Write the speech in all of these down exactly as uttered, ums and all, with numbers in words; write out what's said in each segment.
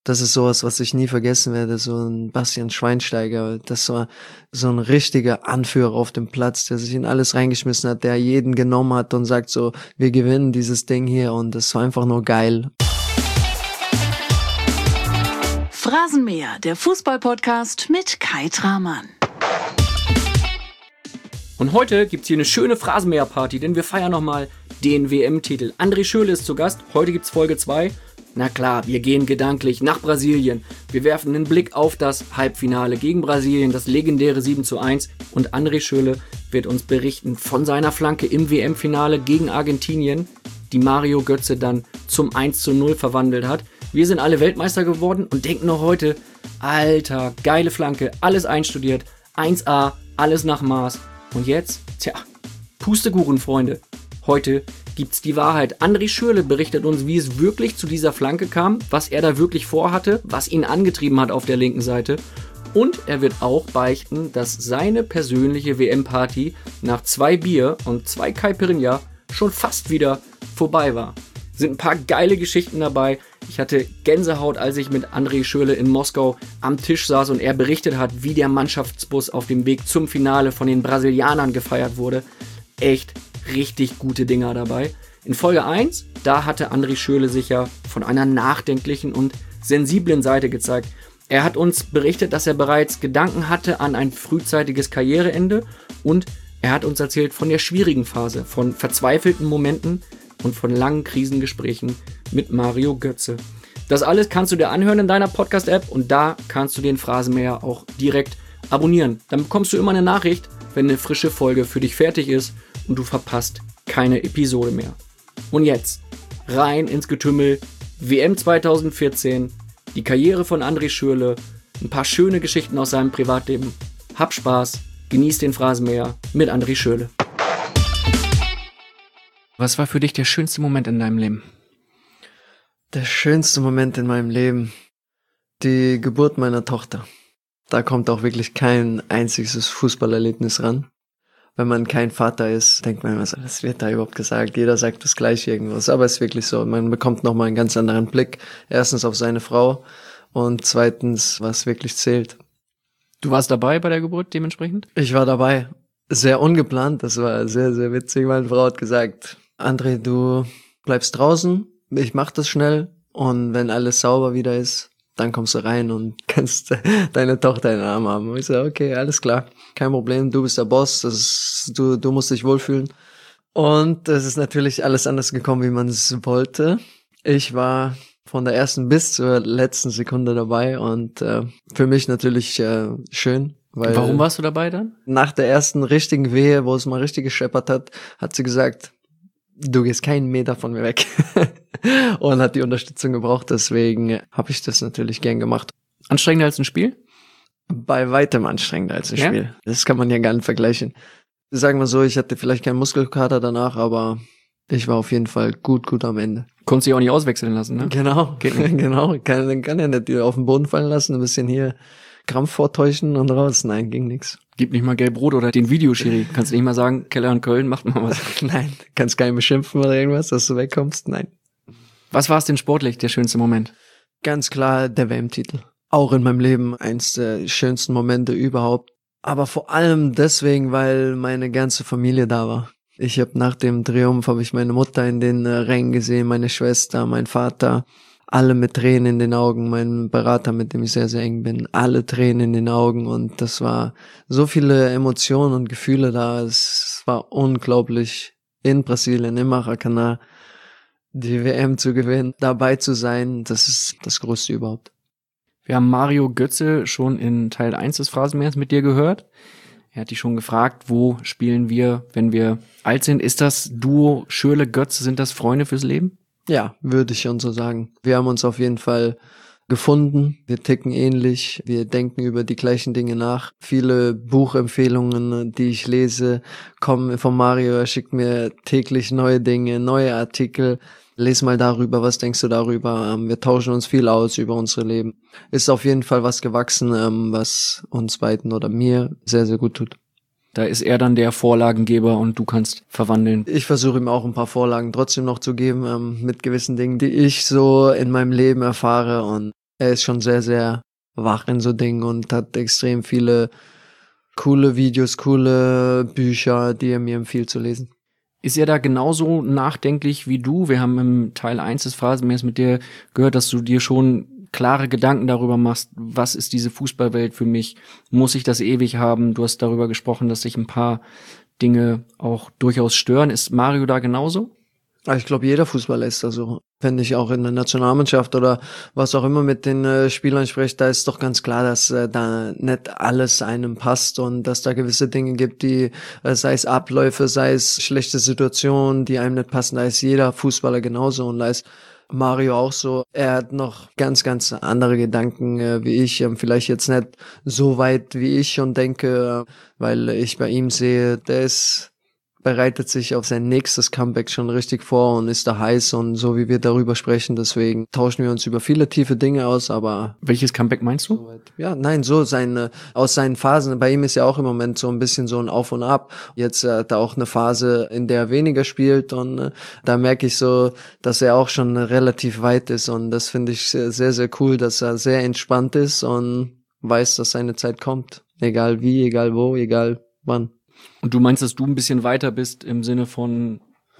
Das ist sowas, was ich nie vergessen werde, so ein Bastian Schweinsteiger. Das war so ein richtiger Anführer auf dem Platz, der sich in alles reingeschmissen hat, der jeden genommen hat und sagt so, wir gewinnen dieses Ding hier, und das war einfach nur geil. Phrasenmäher, der Fußball-Podcast mit Kai Tramann. Und heute gibt's hier eine schöne Phrasenmäher-Party, denn wir feiern nochmal den W M-Titel. André Schürrle ist zu Gast, heute gibt's Folge zwei. Na klar, wir gehen gedanklich nach Brasilien. Wir werfen einen Blick auf das Halbfinale gegen Brasilien, das legendäre sieben zu eins. Und André Schürrle wird uns berichten von seiner Flanke im W M-Finale gegen Argentinien, die Mario Götze dann zum eins zu null verwandelt hat. Wir sind alle Weltmeister geworden und denken noch heute, Alter, geile Flanke, alles einstudiert, eins A, alles nach Maß. Und jetzt, tja, Pustekuchen, Freunde. Heute gibt's die Wahrheit. André Schürrle berichtet uns, wie es wirklich zu dieser Flanke kam, was er da wirklich vorhatte, was ihn angetrieben hat auf der linken Seite. Und er wird auch beichten, dass seine persönliche W M-Party nach zwei Bier und zwei Caipirinha schon fast wieder vorbei war. Sind ein paar geile Geschichten dabei. Ich hatte Gänsehaut, als ich mit André Schürrle in Moskau am Tisch saß und er berichtet hat, wie der Mannschaftsbus auf dem Weg zum Finale von den Brasilianern gefeiert wurde. Echt richtig gute Dinger dabei. In Folge eins, da hatte André Schürrle sich ja von einer nachdenklichen und sensiblen Seite gezeigt. Er hat uns berichtet, dass er bereits Gedanken hatte an ein frühzeitiges Karriereende, und er hat uns erzählt von der schwierigen Phase, von verzweifelten Momenten und von langen Krisengesprächen mit Mario Götze. Das alles kannst du dir anhören in deiner Podcast-App, und da kannst du den Phrasenmäher auch direkt abonnieren. Dann bekommst du immer eine Nachricht, wenn eine frische Folge für dich fertig ist und du verpasst keine Episode mehr. Und jetzt rein ins Getümmel. W M zwanzig vierzehn, die Karriere von André Schürrle, ein paar schöne Geschichten aus seinem Privatleben. Hab Spaß, genieß den Phrasenmäher mit André Schürrle. Was war für dich der schönste Moment in deinem Leben? Der schönste Moment in meinem Leben, die Geburt meiner Tochter. Da kommt auch wirklich kein einziges Fußballerlebnis ran. Wenn man kein Vater ist, denkt man immer so, was wird da überhaupt gesagt? Jeder sagt das gleiche irgendwas. Aber es ist wirklich so. Man bekommt nochmal einen ganz anderen Blick. Erstens auf seine Frau und zweitens, was wirklich zählt. Du warst dabei bei der Geburt dementsprechend? Ich war dabei. Sehr ungeplant. Das war sehr, sehr witzig. Meine Frau hat gesagt, André, du bleibst draußen. Ich mach das schnell. Und wenn alles sauber wieder ist, dann kommst du rein und kannst deine Tochter in den Arm haben. Und ich so, okay, alles klar, kein Problem, du bist der Boss, das ist, du, du musst dich wohlfühlen. Und es ist natürlich alles anders gekommen, wie man es wollte. Ich war von der ersten bis zur letzten Sekunde dabei und äh, für mich natürlich äh, schön. Weil Warum warst du dabei dann? Nach der ersten richtigen Wehe, wo es mal richtig gescheppert hat, hat sie gesagt, du gehst keinen Meter von mir weg. Und hat die Unterstützung gebraucht, deswegen habe ich das natürlich gern gemacht. Anstrengender als ein Spiel? Bei weitem anstrengender als ein Ja? Spiel. Das kann man ja gar nicht vergleichen. Sagen wir so, ich hatte vielleicht keinen Muskelkater danach, aber ich war auf jeden Fall gut, gut am Ende. Konntest dich auch nicht auswechseln lassen, ne? Genau, genau. Kann, kann ja nicht die auf den Boden fallen lassen, ein bisschen hier Krampf vortäuschen und raus. Nein, ging nix. Gib nicht mal Gelb-Rot oder den Videoschiri. Kannst du nicht mal sagen, Keller und Köln, macht mal was. Nein, kannst keinen beschimpfen oder irgendwas, dass du wegkommst. Nein. Was war es denn sportlich, der schönste Moment? Ganz klar der W M-Titel. Auch in meinem Leben eins der schönsten Momente überhaupt. Aber vor allem deswegen, weil meine ganze Familie da war. Ich habe nach dem Triumph, habe ich meine Mutter in den äh, Rängen gesehen, meine Schwester, mein Vater, alle mit Tränen in den Augen, mein Berater, mit dem ich sehr, sehr eng bin, alle Tränen in den Augen, und das war so viele Emotionen und Gefühle da. Es war unglaublich, in Brasilien, im Maracanã die W M zu gewinnen, dabei zu sein, das ist das Größte überhaupt. Wir haben Mario Götze schon in Teil eins des Phrasenmähers mit dir gehört. Er hat dich schon gefragt, wo spielen wir, wenn wir alt sind? Ist das Duo Schürrle-Götze, sind das Freunde fürs Leben? Ja, würde ich schon so sagen. Wir haben uns auf jeden Fall gefunden. Wir ticken ähnlich. Wir denken über die gleichen Dinge nach. Viele Buchempfehlungen, die ich lese, kommen von Mario. Er schickt mir täglich neue Dinge, neue Artikel. Les mal darüber, was denkst du darüber? Wir tauschen uns viel aus über unsere Leben. Ist auf jeden Fall was gewachsen, was uns beiden oder mir sehr, sehr gut tut. Da ist er dann der Vorlagengeber und du kannst verwandeln. Ich versuche ihm auch ein paar Vorlagen trotzdem noch zu geben, ähm, mit gewissen Dingen, die ich so in meinem Leben erfahre, und er ist schon sehr, sehr wach in so Dingen und hat extrem viele coole Videos, coole Bücher, die er mir empfiehlt zu lesen. Ist er da genauso nachdenklich wie du? Wir haben im Teil eins des Phrasenmähers mit dir gehört, dass du dir schon klare Gedanken darüber machst, was ist diese Fußballwelt für mich? Muss ich das ewig haben? Du hast darüber gesprochen, dass sich ein paar Dinge auch durchaus stören. Ist Mario da genauso? Ich glaube, jeder Fußballer ist da so. Wenn ich auch in der Nationalmannschaft oder was auch immer mit den äh, Spielern spreche, da ist doch ganz klar, dass äh, da nicht alles einem passt und dass da gewisse Dinge gibt, die, äh, sei es Abläufe, sei es schlechte Situationen, die einem nicht passen. Da ist jeder Fußballer genauso und da ist Mario auch so. Er hat noch ganz, ganz andere Gedanken äh, wie ich. Ähm, vielleicht jetzt nicht so weit wie ich und denke, äh, weil ich bei ihm sehe, der ist bereitet sich auf sein nächstes Comeback schon richtig vor und ist da heiß und so wie wir darüber sprechen, deswegen tauschen wir uns über viele tiefe Dinge aus, aber... Welches Comeback meinst du? Ja, nein, so seine, aus seinen Phasen, bei ihm ist ja auch im Moment so ein bisschen so ein Auf und Ab. Jetzt äh, hat er auch eine Phase, in der er weniger spielt und äh, da merke ich so, dass er auch schon relativ weit ist und das finde ich sehr, sehr, sehr cool, dass er sehr entspannt ist und weiß, dass seine Zeit kommt. Egal wie, egal wo, egal wann. Und du meinst, dass du ein bisschen weiter bist im Sinne von...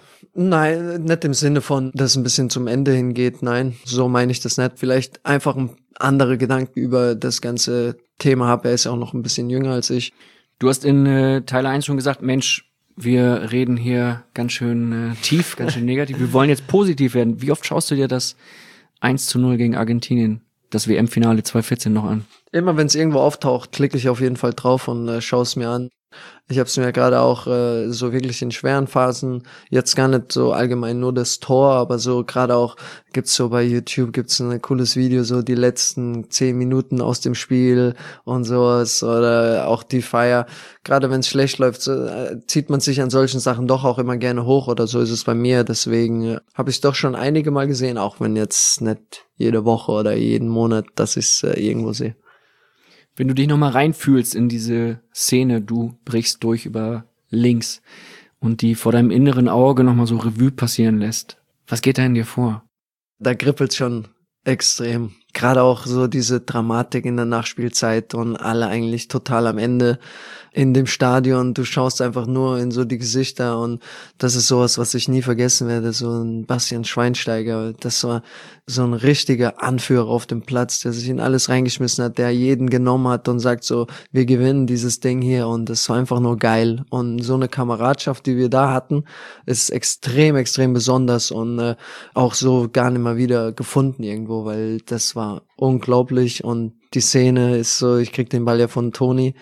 Nein, nicht im Sinne von, dass es ein bisschen zum Ende hingeht. Nein, so meine ich das nicht. Vielleicht einfach andere Gedanken über das ganze Thema habe. Er ist ja auch noch ein bisschen jünger als ich. Du hast in äh, Teil eins schon gesagt, Mensch, wir reden hier ganz schön äh, tief, ganz schön negativ. Wir wollen jetzt positiv werden. Wie oft schaust du dir das eins zu null gegen Argentinien, das W M-Finale zwanzig vierzehn noch an? Immer wenn es irgendwo auftaucht, klicke ich auf jeden Fall drauf und äh, schaue es mir an. Ich habe es mir gerade auch äh, so wirklich in schweren Phasen, jetzt gar nicht so allgemein nur das Tor, aber so gerade auch gibt's so bei YouTube gibt's ein cooles Video, so die letzten zehn Minuten aus dem Spiel und sowas oder auch die Feier. Gerade wenn es schlecht läuft, so, äh, zieht man sich an solchen Sachen doch auch immer gerne hoch oder so ist es bei mir. Deswegen äh, habe ich es doch schon einige Mal gesehen, auch wenn jetzt nicht jede Woche oder jeden Monat, dass ich es äh, irgendwo sehe. Wenn du dich nochmal reinfühlst in diese Szene, du brichst durch über links und die vor deinem inneren Auge nochmal so Revue passieren lässt, was geht da in dir vor? Da kribbelt's schon extrem. Gerade auch so diese Dramatik in der Nachspielzeit und alle eigentlich total am Ende in dem Stadion. Du schaust einfach nur in so die Gesichter und das ist sowas, was ich nie vergessen werde. So ein Bastian Schweinsteiger, das war so ein richtiger Anführer auf dem Platz, der sich in alles reingeschmissen hat, der jeden genommen hat und sagt so, wir gewinnen dieses Ding hier und das war einfach nur geil. Und so eine Kameradschaft, die wir da hatten, ist extrem, extrem besonders und äh, auch so gar nicht mal wieder gefunden irgendwo, weil das war unglaublich und die Szene ist so, ich krieg den Ball ja von Toni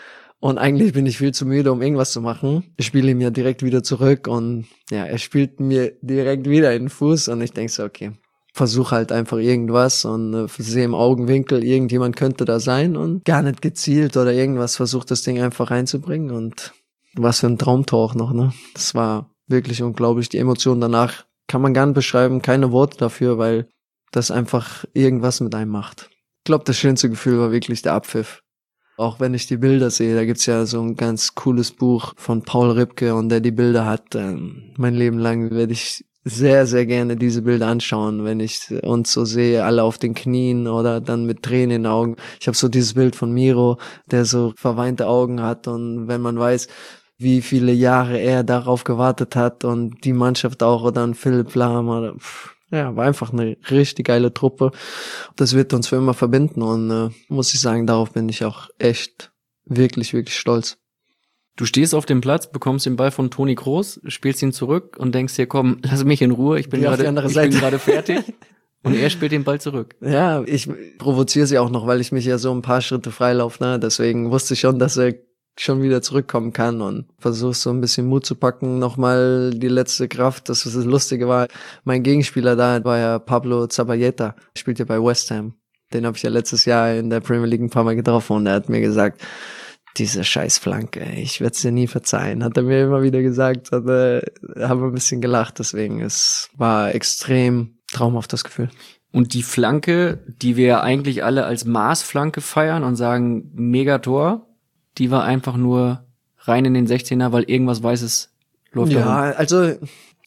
und eigentlich bin ich viel zu müde, um irgendwas zu machen. Ich spiele ihm ja direkt wieder zurück und ja, er spielt mir direkt wieder in den Fuß und ich denk so, okay, versuche halt einfach irgendwas und äh, sehe im Augenwinkel, irgendjemand könnte da sein und gar nicht gezielt oder irgendwas, versucht das Ding einfach reinzubringen und was für ein Traumtor auch noch, ne? Das war wirklich unglaublich. Die Emotionen danach kann man gar nicht beschreiben, keine Worte dafür, weil das einfach irgendwas mit einem macht. Ich glaube, das schönste Gefühl war wirklich der Abpfiff. Auch wenn ich die Bilder sehe, da gibt's ja so ein ganz cooles Buch von Paul Ripke und der die Bilder hat. Ähm, mein Leben lang werde ich sehr, sehr gerne diese Bilder anschauen, wenn ich uns so sehe, alle auf den Knien oder dann mit Tränen in den Augen. Ich habe so dieses Bild von Miro, der so verweinte Augen hat und wenn man weiß, wie viele Jahre er darauf gewartet hat und die Mannschaft auch oder dann Philipp Lahm oder pff. Ja, war einfach eine richtig geile Truppe. Das wird uns für immer verbinden und äh, muss ich sagen, darauf bin ich auch echt wirklich, wirklich stolz. Du stehst auf dem Platz, bekommst den Ball von Toni Kroos, spielst ihn zurück und denkst dir, komm, lass mich in Ruhe, ich bin gerade ich bin gerade fertig. Und er spielt den Ball zurück. Ja, ich provoziere sie auch noch, weil ich mich ja so ein paar Schritte freilaufe, ne? Deswegen wusste ich schon, dass er schon wieder zurückkommen kann und versuchst so ein bisschen Mut zu packen, nochmal die letzte Kraft. Das, was das Lustige war, mein Gegenspieler da war ja Pablo Zabaleta, spielt ja bei West Ham. Den habe ich ja letztes Jahr in der Premier League ein paar Mal getroffen und er hat mir gesagt, diese scheiß Flanke, ich werde es dir nie verzeihen, hat er mir immer wieder gesagt. Hat, äh, haben wir ein bisschen gelacht, deswegen es war extrem traumhaft das Gefühl. Und die Flanke, die wir eigentlich alle als Maßflanke feiern und sagen Megator, die war einfach nur rein in den sechzehner, weil irgendwas Weißes läuft. Ja, also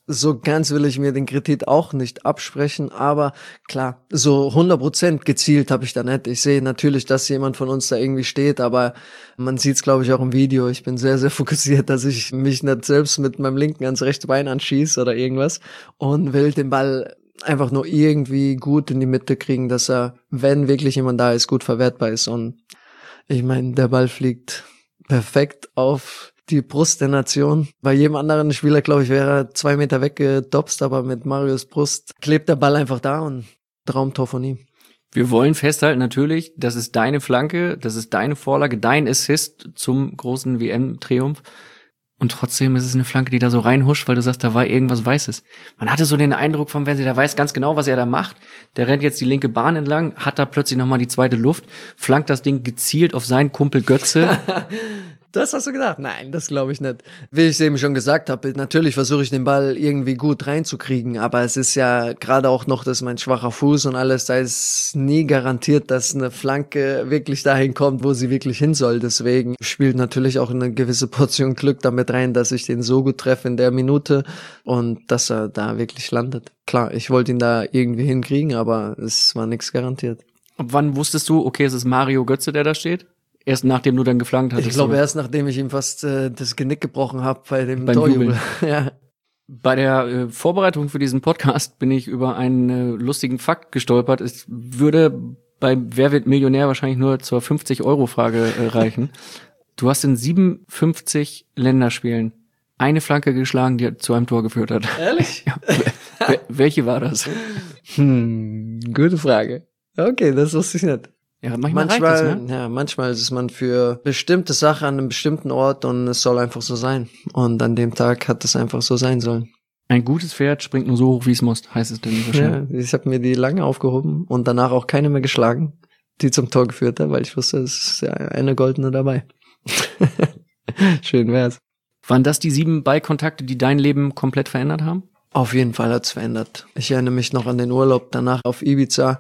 So ganz will ich mir den Kredit auch nicht absprechen, aber klar, so hundert Prozent gezielt habe ich da nicht. Ich sehe natürlich, dass jemand von uns da irgendwie steht, aber man sieht es, glaube ich, auch im Video. Ich bin sehr, sehr fokussiert, dass ich mich nicht selbst mit meinem linken ans rechte Bein anschieße oder irgendwas und will den Ball einfach nur irgendwie gut in die Mitte kriegen, dass er, wenn wirklich jemand da ist, gut verwertbar ist. Und ich meine, der Ball fliegt perfekt auf die Brust der Nation. Bei jedem anderen Spieler, glaube ich, wäre er zwei Meter weggedopst, aber mit Marios Brust klebt der Ball einfach da und Traumtor von ihm. Wir wollen festhalten natürlich, das ist deine Flanke, das ist deine Vorlage, dein Assist zum großen W M-Triumph. Und trotzdem ist es eine Flanke, die da so reinhuscht, weil du sagst, da war irgendwas Weißes. Man hatte so den Eindruck vom Fernseher, der weiß ganz genau, was er da macht. Der rennt jetzt die linke Bahn entlang, hat da plötzlich nochmal die zweite Luft, flankt das Ding gezielt auf seinen Kumpel Götze. Das hast du gedacht? Nein, das glaube ich nicht. Wie ich es eben schon gesagt habe, natürlich versuche ich den Ball irgendwie gut reinzukriegen, aber es ist ja gerade auch noch, das ist mein schwacher Fuß und alles, da ist nie garantiert, dass eine Flanke wirklich dahin kommt, wo sie wirklich hin soll. Deswegen spielt natürlich auch eine gewisse Portion Glück damit rein, dass ich den so gut treffe in der Minute und dass er da wirklich landet. Klar, ich wollte ihn da irgendwie hinkriegen, aber es war nichts garantiert. Ab wann wusstest du, okay, es ist Mario Götze, der da steht? Erst nachdem du dann geflankt hattest? Ich glaube, oder? erst nachdem ich ihm fast äh, das Genick gebrochen habe bei dem Beim Torjubel. Ja. Bei der äh, Vorbereitung für diesen Podcast bin ich über einen äh, lustigen Fakt gestolpert. Es würde bei Wer wird Millionär wahrscheinlich nur zur fünfzig-Euro-Frage äh, reichen. Du hast in siebenundfünfzig Länderspielen eine Flanke geschlagen, die zu einem Tor geführt hat. Ehrlich? Ja. Wel- welche war das? Hm, gute Frage. Okay, das wusste ich nicht. Ja, manchmal, Manchmal, reicht es, ne? ja, manchmal ist man für bestimmte Sachen an einem bestimmten Ort und es soll einfach so sein. Und an dem Tag hat es einfach so sein sollen. Ein gutes Pferd springt nur so hoch, wie es muss, heißt es denn wahrscheinlich. Ja, ich habe mir die lange aufgehoben und danach auch keine mehr geschlagen, die zum Tor geführt hat, weil ich wusste, es ist ja eine goldene dabei. Schön wär's. Waren das die sieben Ballkontakte, die dein Leben komplett verändert haben? Auf jeden Fall hat's verändert. Ich erinnere mich noch an den Urlaub danach auf Ibiza,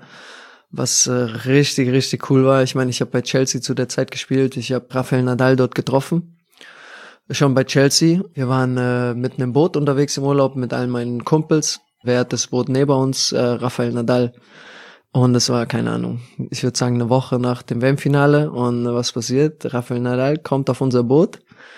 was äh, richtig, richtig cool war. Ich meine, ich habe bei Chelsea zu der Zeit gespielt. Ich habe Rafael Nadal dort getroffen. Schon bei Chelsea. Wir waren äh, mit einem Boot unterwegs im Urlaub mit allen meinen Kumpels. Wer hat das Boot neben uns? Äh, Rafael Nadal. Und es war, keine Ahnung, ich würde sagen eine Woche nach dem W M-Finale. Und äh, was passiert? Rafael Nadal kommt auf unser Boot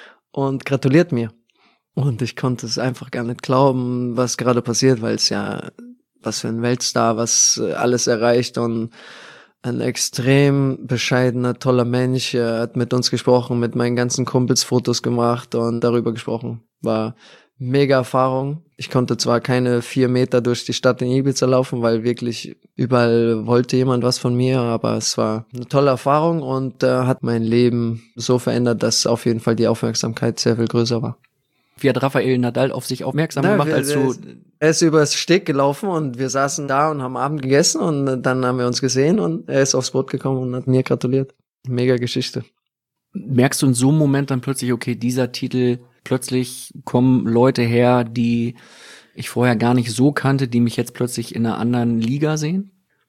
und gratuliert mir. Und ich konnte es einfach gar nicht glauben, was gerade passiert, weil es ja, was für ein Weltstar, was alles erreicht und ein extrem bescheidener, toller Mensch. Er hat mit uns gesprochen, mit meinen ganzen Kumpels Fotos gemacht und darüber gesprochen. War mega Erfahrung. Ich konnte zwar keine vier Meter durch die Stadt in Ibiza laufen, weil wirklich überall wollte jemand was von mir, aber es war eine tolle Erfahrung und äh, hat mein Leben so verändert, dass auf jeden Fall die Aufmerksamkeit sehr viel größer war. Wie hat Rafael Nadal auf sich aufmerksam Na, gemacht, wir, als er, du... ist, er ist übers Steg gelaufen und wir saßen da und haben Abend gegessen und dann haben wir uns gesehen und er ist aufs Boot gekommen und hat mir gratuliert. Mega Geschichte. Merkst du in so einem Moment dann plötzlich, okay, dieser Titel, plötzlich kommen Leute her, die ich vorher gar nicht so kannte, die mich jetzt plötzlich in einer anderen Liga sehen?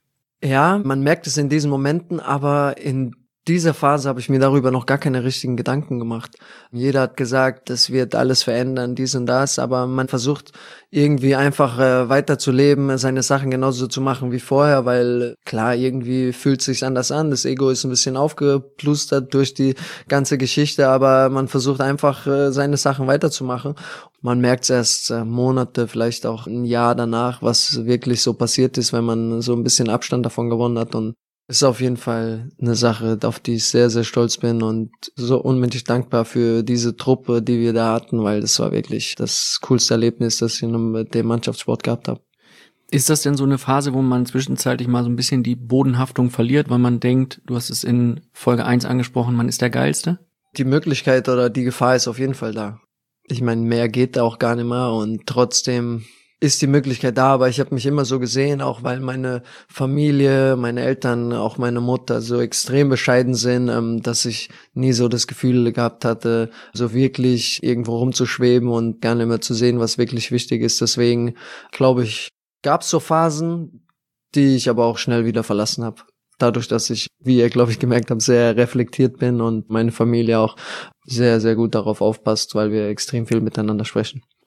Ja, man merkt es in diesen Momenten, aber in dieser Phase habe ich mir darüber noch gar keine richtigen Gedanken gemacht. Jeder hat gesagt, das wird alles verändern, dies und das, aber man versucht irgendwie einfach äh, weiterzuleben, seine Sachen genauso zu machen wie vorher, weil klar, irgendwie fühlt es sich anders an, das Ego ist ein bisschen aufgeplustert durch die ganze Geschichte, aber man versucht einfach äh, seine Sachen weiterzumachen. Man merkt es erst äh, Monate, vielleicht auch ein Jahr danach, was wirklich so passiert ist, wenn man so ein bisschen Abstand davon gewonnen hat und ist auf jeden Fall eine Sache, auf die ich sehr, sehr stolz bin und so unendlich dankbar für diese Truppe, die wir da hatten, weil das war wirklich das coolste Erlebnis, das ich in dem Mannschaftssport gehabt habe. Ist das denn so eine Phase, wo man zwischenzeitlich mal so ein bisschen die Bodenhaftung verliert, weil man denkt, du hast es in Folge eins angesprochen, man ist der Geilste? Die Möglichkeit oder die Gefahr ist auf jeden Fall da. Ich meine, mehr geht da auch gar nicht mehr und trotzdem ist die Möglichkeit da, aber ich habe mich immer so gesehen, auch weil meine Familie, meine Eltern, auch meine Mutter so extrem bescheiden sind, ähm, dass ich nie so das Gefühl gehabt hatte, so wirklich irgendwo rumzuschweben und gar nicht mehr zu sehen, was wirklich wichtig ist. Deswegen, glaube ich, gab es so Phasen, die ich aber auch schnell wieder verlassen habe. Dadurch, dass ich, wie ihr, glaube ich, gemerkt habt, sehr reflektiert bin und meine Familie auch sehr, sehr gut darauf aufpasst, weil wir extrem viel miteinander sprechen.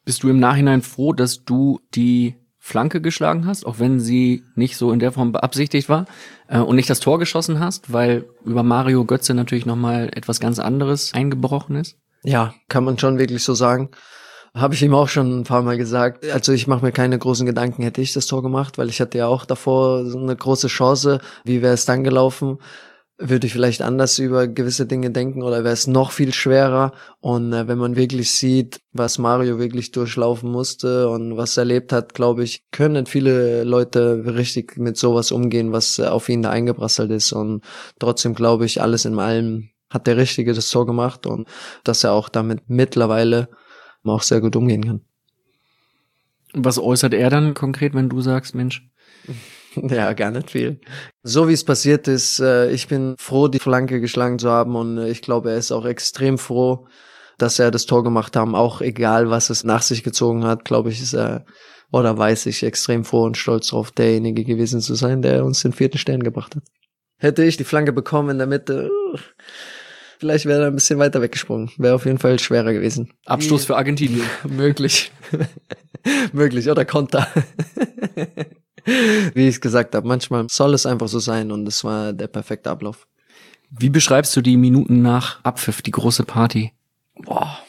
Bist du im Nachhinein froh, dass du die Flanke geschlagen hast, auch wenn sie nicht so in der Form beabsichtigt war, äh, und nicht das Tor geschossen hast, weil über Mario Götze natürlich nochmal etwas ganz anderes eingebrochen ist? Ja, kann man schon wirklich so sagen. Habe ich ihm auch schon ein paar Mal gesagt. Also ich mache mir keine großen Gedanken, hätte ich das Tor gemacht, weil ich hatte ja auch davor so eine große Chance. Wie wäre es dann gelaufen? Würde ich vielleicht anders über gewisse Dinge denken oder wäre es noch viel schwerer? Und äh, wenn man wirklich sieht, was Mario wirklich durchlaufen musste und was er erlebt hat, glaube ich, können nicht viele Leute richtig mit sowas umgehen, was äh, auf ihn da eingeprasselt ist. Und trotzdem glaube ich, alles in allem hat der Richtige das Tor gemacht und dass er auch damit mittlerweile auch sehr gut umgehen kann. Was äußert er dann konkret, wenn du sagst, Mensch? Ja, gar nicht viel. So wie es passiert ist, äh, ich bin froh, die Flanke geschlagen zu haben und äh, ich glaube, er ist auch extrem froh, dass er das Tor gemacht haben, auch egal, was es nach sich gezogen hat, glaube ich, ist er, oder weiß ich, extrem froh und stolz darauf, derjenige gewesen zu sein, der uns den vierten Stern gebracht hat. Hätte ich die Flanke bekommen in der Mitte, vielleicht wäre er ein bisschen weiter weggesprungen. Wäre auf jeden Fall schwerer gewesen. Abstoß für Argentinien. Möglich. Möglich, oder Konter. Wie ich es gesagt habe, manchmal soll es einfach so sein und es war der perfekte Ablauf. Wie beschreibst du die Minuten nach Abpfiff, die große Party? Boah.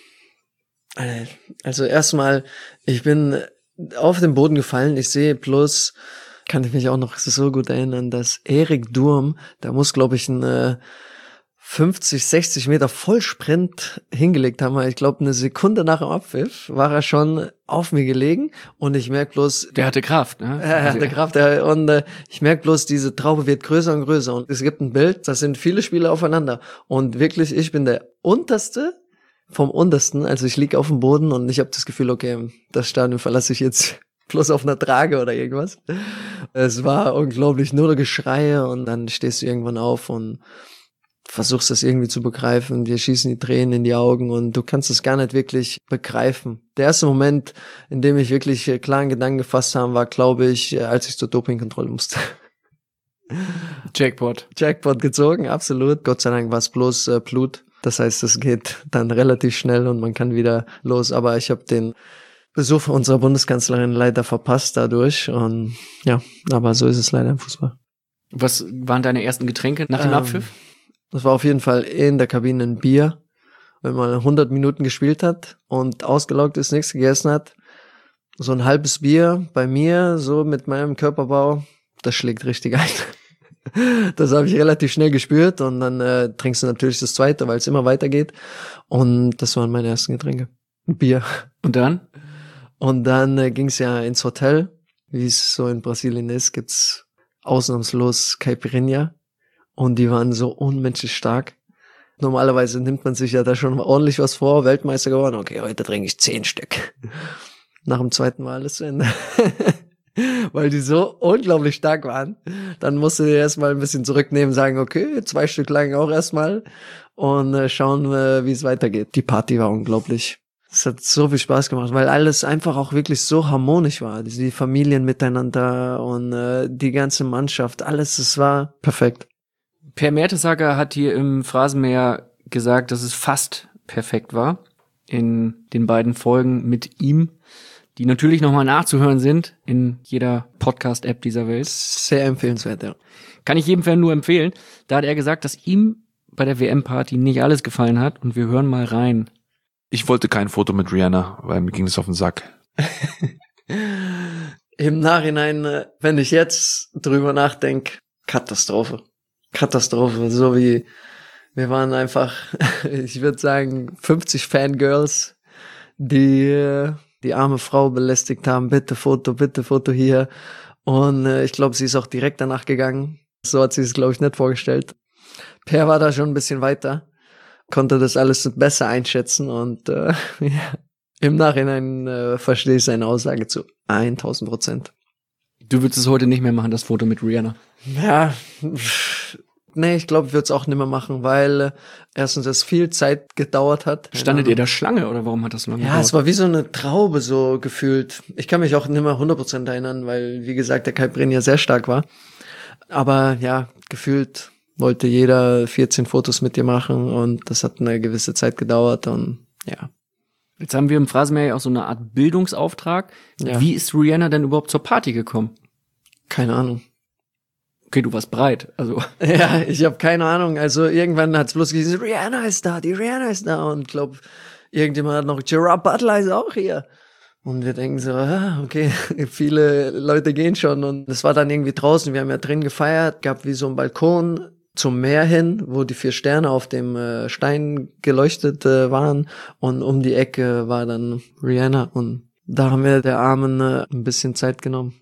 Also erstmal, ich bin auf den Boden gefallen, ich sehe bloß, kann ich mich auch noch so gut erinnern, dass Erik Durm, da muss glaube ich ein fünfzig, sechzig Meter Vollsprint hingelegt haben. Ich glaube, eine Sekunde nach dem Abpfiff war er schon auf mir gelegen und ich merke bloß... Der hatte Kraft, ne? Er hatte Kraft und äh, ich merke bloß, diese Traube wird größer und größer und es gibt ein Bild, das sind viele Spieler aufeinander und wirklich, ich bin der Unterste vom Untersten, also ich liege auf dem Boden und ich habe das Gefühl, okay, das Stadion verlasse ich jetzt bloß auf einer Trage oder irgendwas. Es war unglaublich, nur Geschreie und dann stehst du irgendwann auf und versuchst das irgendwie zu begreifen, dir schießen die Tränen in die Augen und du kannst es gar nicht wirklich begreifen. Der erste Moment, in dem ich wirklich klaren Gedanken gefasst habe, war, glaube ich, als ich zur Dopingkontrolle musste. Jackpot. Jackpot gezogen, absolut. Gott sei Dank war es bloß äh, Blut. Das heißt, es geht dann relativ schnell und man kann wieder los. Aber ich habe den Besuch unserer Bundeskanzlerin leider verpasst dadurch. Und ja, aber so ist es leider im Fußball. Was waren deine ersten Getränke nach dem ähm, Abpfiff? Das war auf jeden Fall in der Kabine ein Bier. Wenn man hundert Minuten gespielt hat und ausgelaugt ist, nichts gegessen hat, so ein halbes Bier bei mir, so mit meinem Körperbau, das schlägt richtig ein. Das habe ich relativ schnell gespürt und dann äh, trinkst du natürlich das zweite, weil es immer weitergeht. Und das waren meine ersten Getränke. Ein Bier. Und dann? Und dann äh, ging es ja ins Hotel. Wie es so in Brasilien ist, gibt's ausnahmslos Caipirinha. Und die waren so unmenschlich stark. Normalerweise nimmt man sich ja da schon ordentlich was vor, Weltmeister geworden. Okay, heute trinke ich zehn Stück. Nach dem zweiten Mal ist zu Ende. Weil die so unglaublich stark waren. Dann musste ich erstmal ein bisschen zurücknehmen, sagen, okay, zwei Stück lang auch erstmal. Und äh, schauen, äh, wie es weitergeht. Die Party war unglaublich. Es hat so viel Spaß gemacht, weil alles einfach auch wirklich so harmonisch war. Die Familien miteinander und äh, die ganze Mannschaft, alles, es war perfekt. Per Mertesacker hat hier im Phrasenmäher gesagt, dass es fast perfekt war in den beiden Folgen mit ihm, die natürlich nochmal nachzuhören sind in jeder Podcast-App dieser Welt. Sehr empfehlenswert, ja. Kann ich jedem Fan nur empfehlen. Da hat er gesagt, dass ihm bei der W M-Party nicht alles gefallen hat und wir hören mal rein. Ich wollte kein Foto mit Rihanna, weil mir ging es auf den Sack. Im Nachhinein, wenn ich jetzt drüber nachdenke, Katastrophe. Katastrophe, so wie wir waren einfach, ich würde sagen, fünfzig Fangirls, die die arme Frau belästigt haben, bitte Foto, bitte Foto hier. Und äh, ich glaube, sie ist auch direkt danach gegangen. So hat sie es, glaube ich, nicht vorgestellt. Per war da schon ein bisschen weiter, konnte das alles besser einschätzen und äh, ja, im Nachhinein äh, verstehe ich seine Aussage zu tausend Prozent. Du würdest es heute nicht mehr machen, das Foto mit Rihanna? Ja, nee, ich glaube, ich würde es auch nicht mehr machen, weil äh, erstens es viel Zeit gedauert hat. Standet ihr da Schlange oder warum hat das so lange gedauert? Ja, es war wie so eine Traube so gefühlt. Ich kann mich auch nicht mehr hundert Prozent erinnern, weil, wie gesagt, der Caipirinha sehr stark war. Aber ja, gefühlt wollte jeder vierzehn Fotos mit dir machen und das hat eine gewisse Zeit gedauert und ja. Jetzt haben wir im Phrasenmäher ja auch so eine Art Bildungsauftrag. Ja. Wie ist Rihanna denn überhaupt zur Party gekommen? Keine Ahnung. Okay, du warst breit, also. Ja, ich habe keine Ahnung. Also irgendwann hat's bloß gesagt, Rihanna ist da, die Rihanna ist da. Und glaub, irgendjemand hat noch, Gerard Butler ist auch hier. Und wir denken so, ah, okay, viele Leute gehen schon. Und es war dann irgendwie draußen, wir haben ja drin gefeiert, gab wie so einen Balkon zum Meer hin, wo die vier Sterne auf dem äh, Stein geleuchtet äh, waren. Und um die Ecke war dann Rihanna. Und da haben wir der Armen äh, ein bisschen Zeit genommen.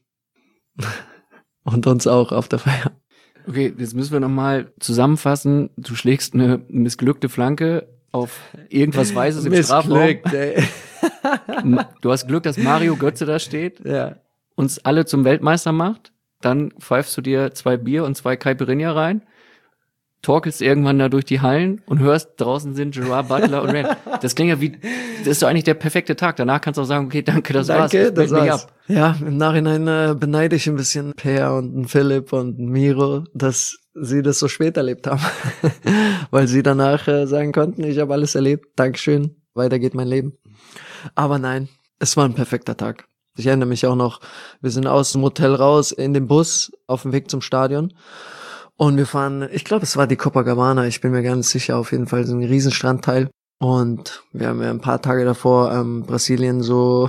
Und uns auch auf der Feier. Okay, jetzt müssen wir nochmal zusammenfassen. Du schlägst eine missglückte Flanke auf irgendwas Weißes im Strafraum. Ey. Du hast Glück, dass Mario Götze da steht, Ja. uns alle zum Weltmeister macht. Dann pfeifst du dir zwei Bier und zwei Caipirinha rein, torkelst irgendwann da durch die Hallen und hörst, draußen sind Gerard Butler und Rihanna. Das klingt ja wie, das ist doch eigentlich der perfekte Tag. Danach kannst du auch sagen, okay, danke, das war's. Danke, Ich das meld mich war's. ab. Ja, im Nachhinein äh, beneide ich ein bisschen Per und einen Philipp und einen Miro, dass sie das so spät erlebt haben. Weil sie danach äh, sagen konnten, ich habe alles erlebt, Dankeschön, weiter geht mein Leben. Aber nein, es war ein perfekter Tag. Ich erinnere mich auch noch, wir sind aus dem Hotel raus in den Bus auf dem Weg zum Stadion. Und wir fahren, ich glaube, es war die Copacabana, ich bin mir gar nicht sicher, auf jeden Fall so ein riesen Strandteil. Und wir haben ja ein paar Tage davor ähm, Brasilien so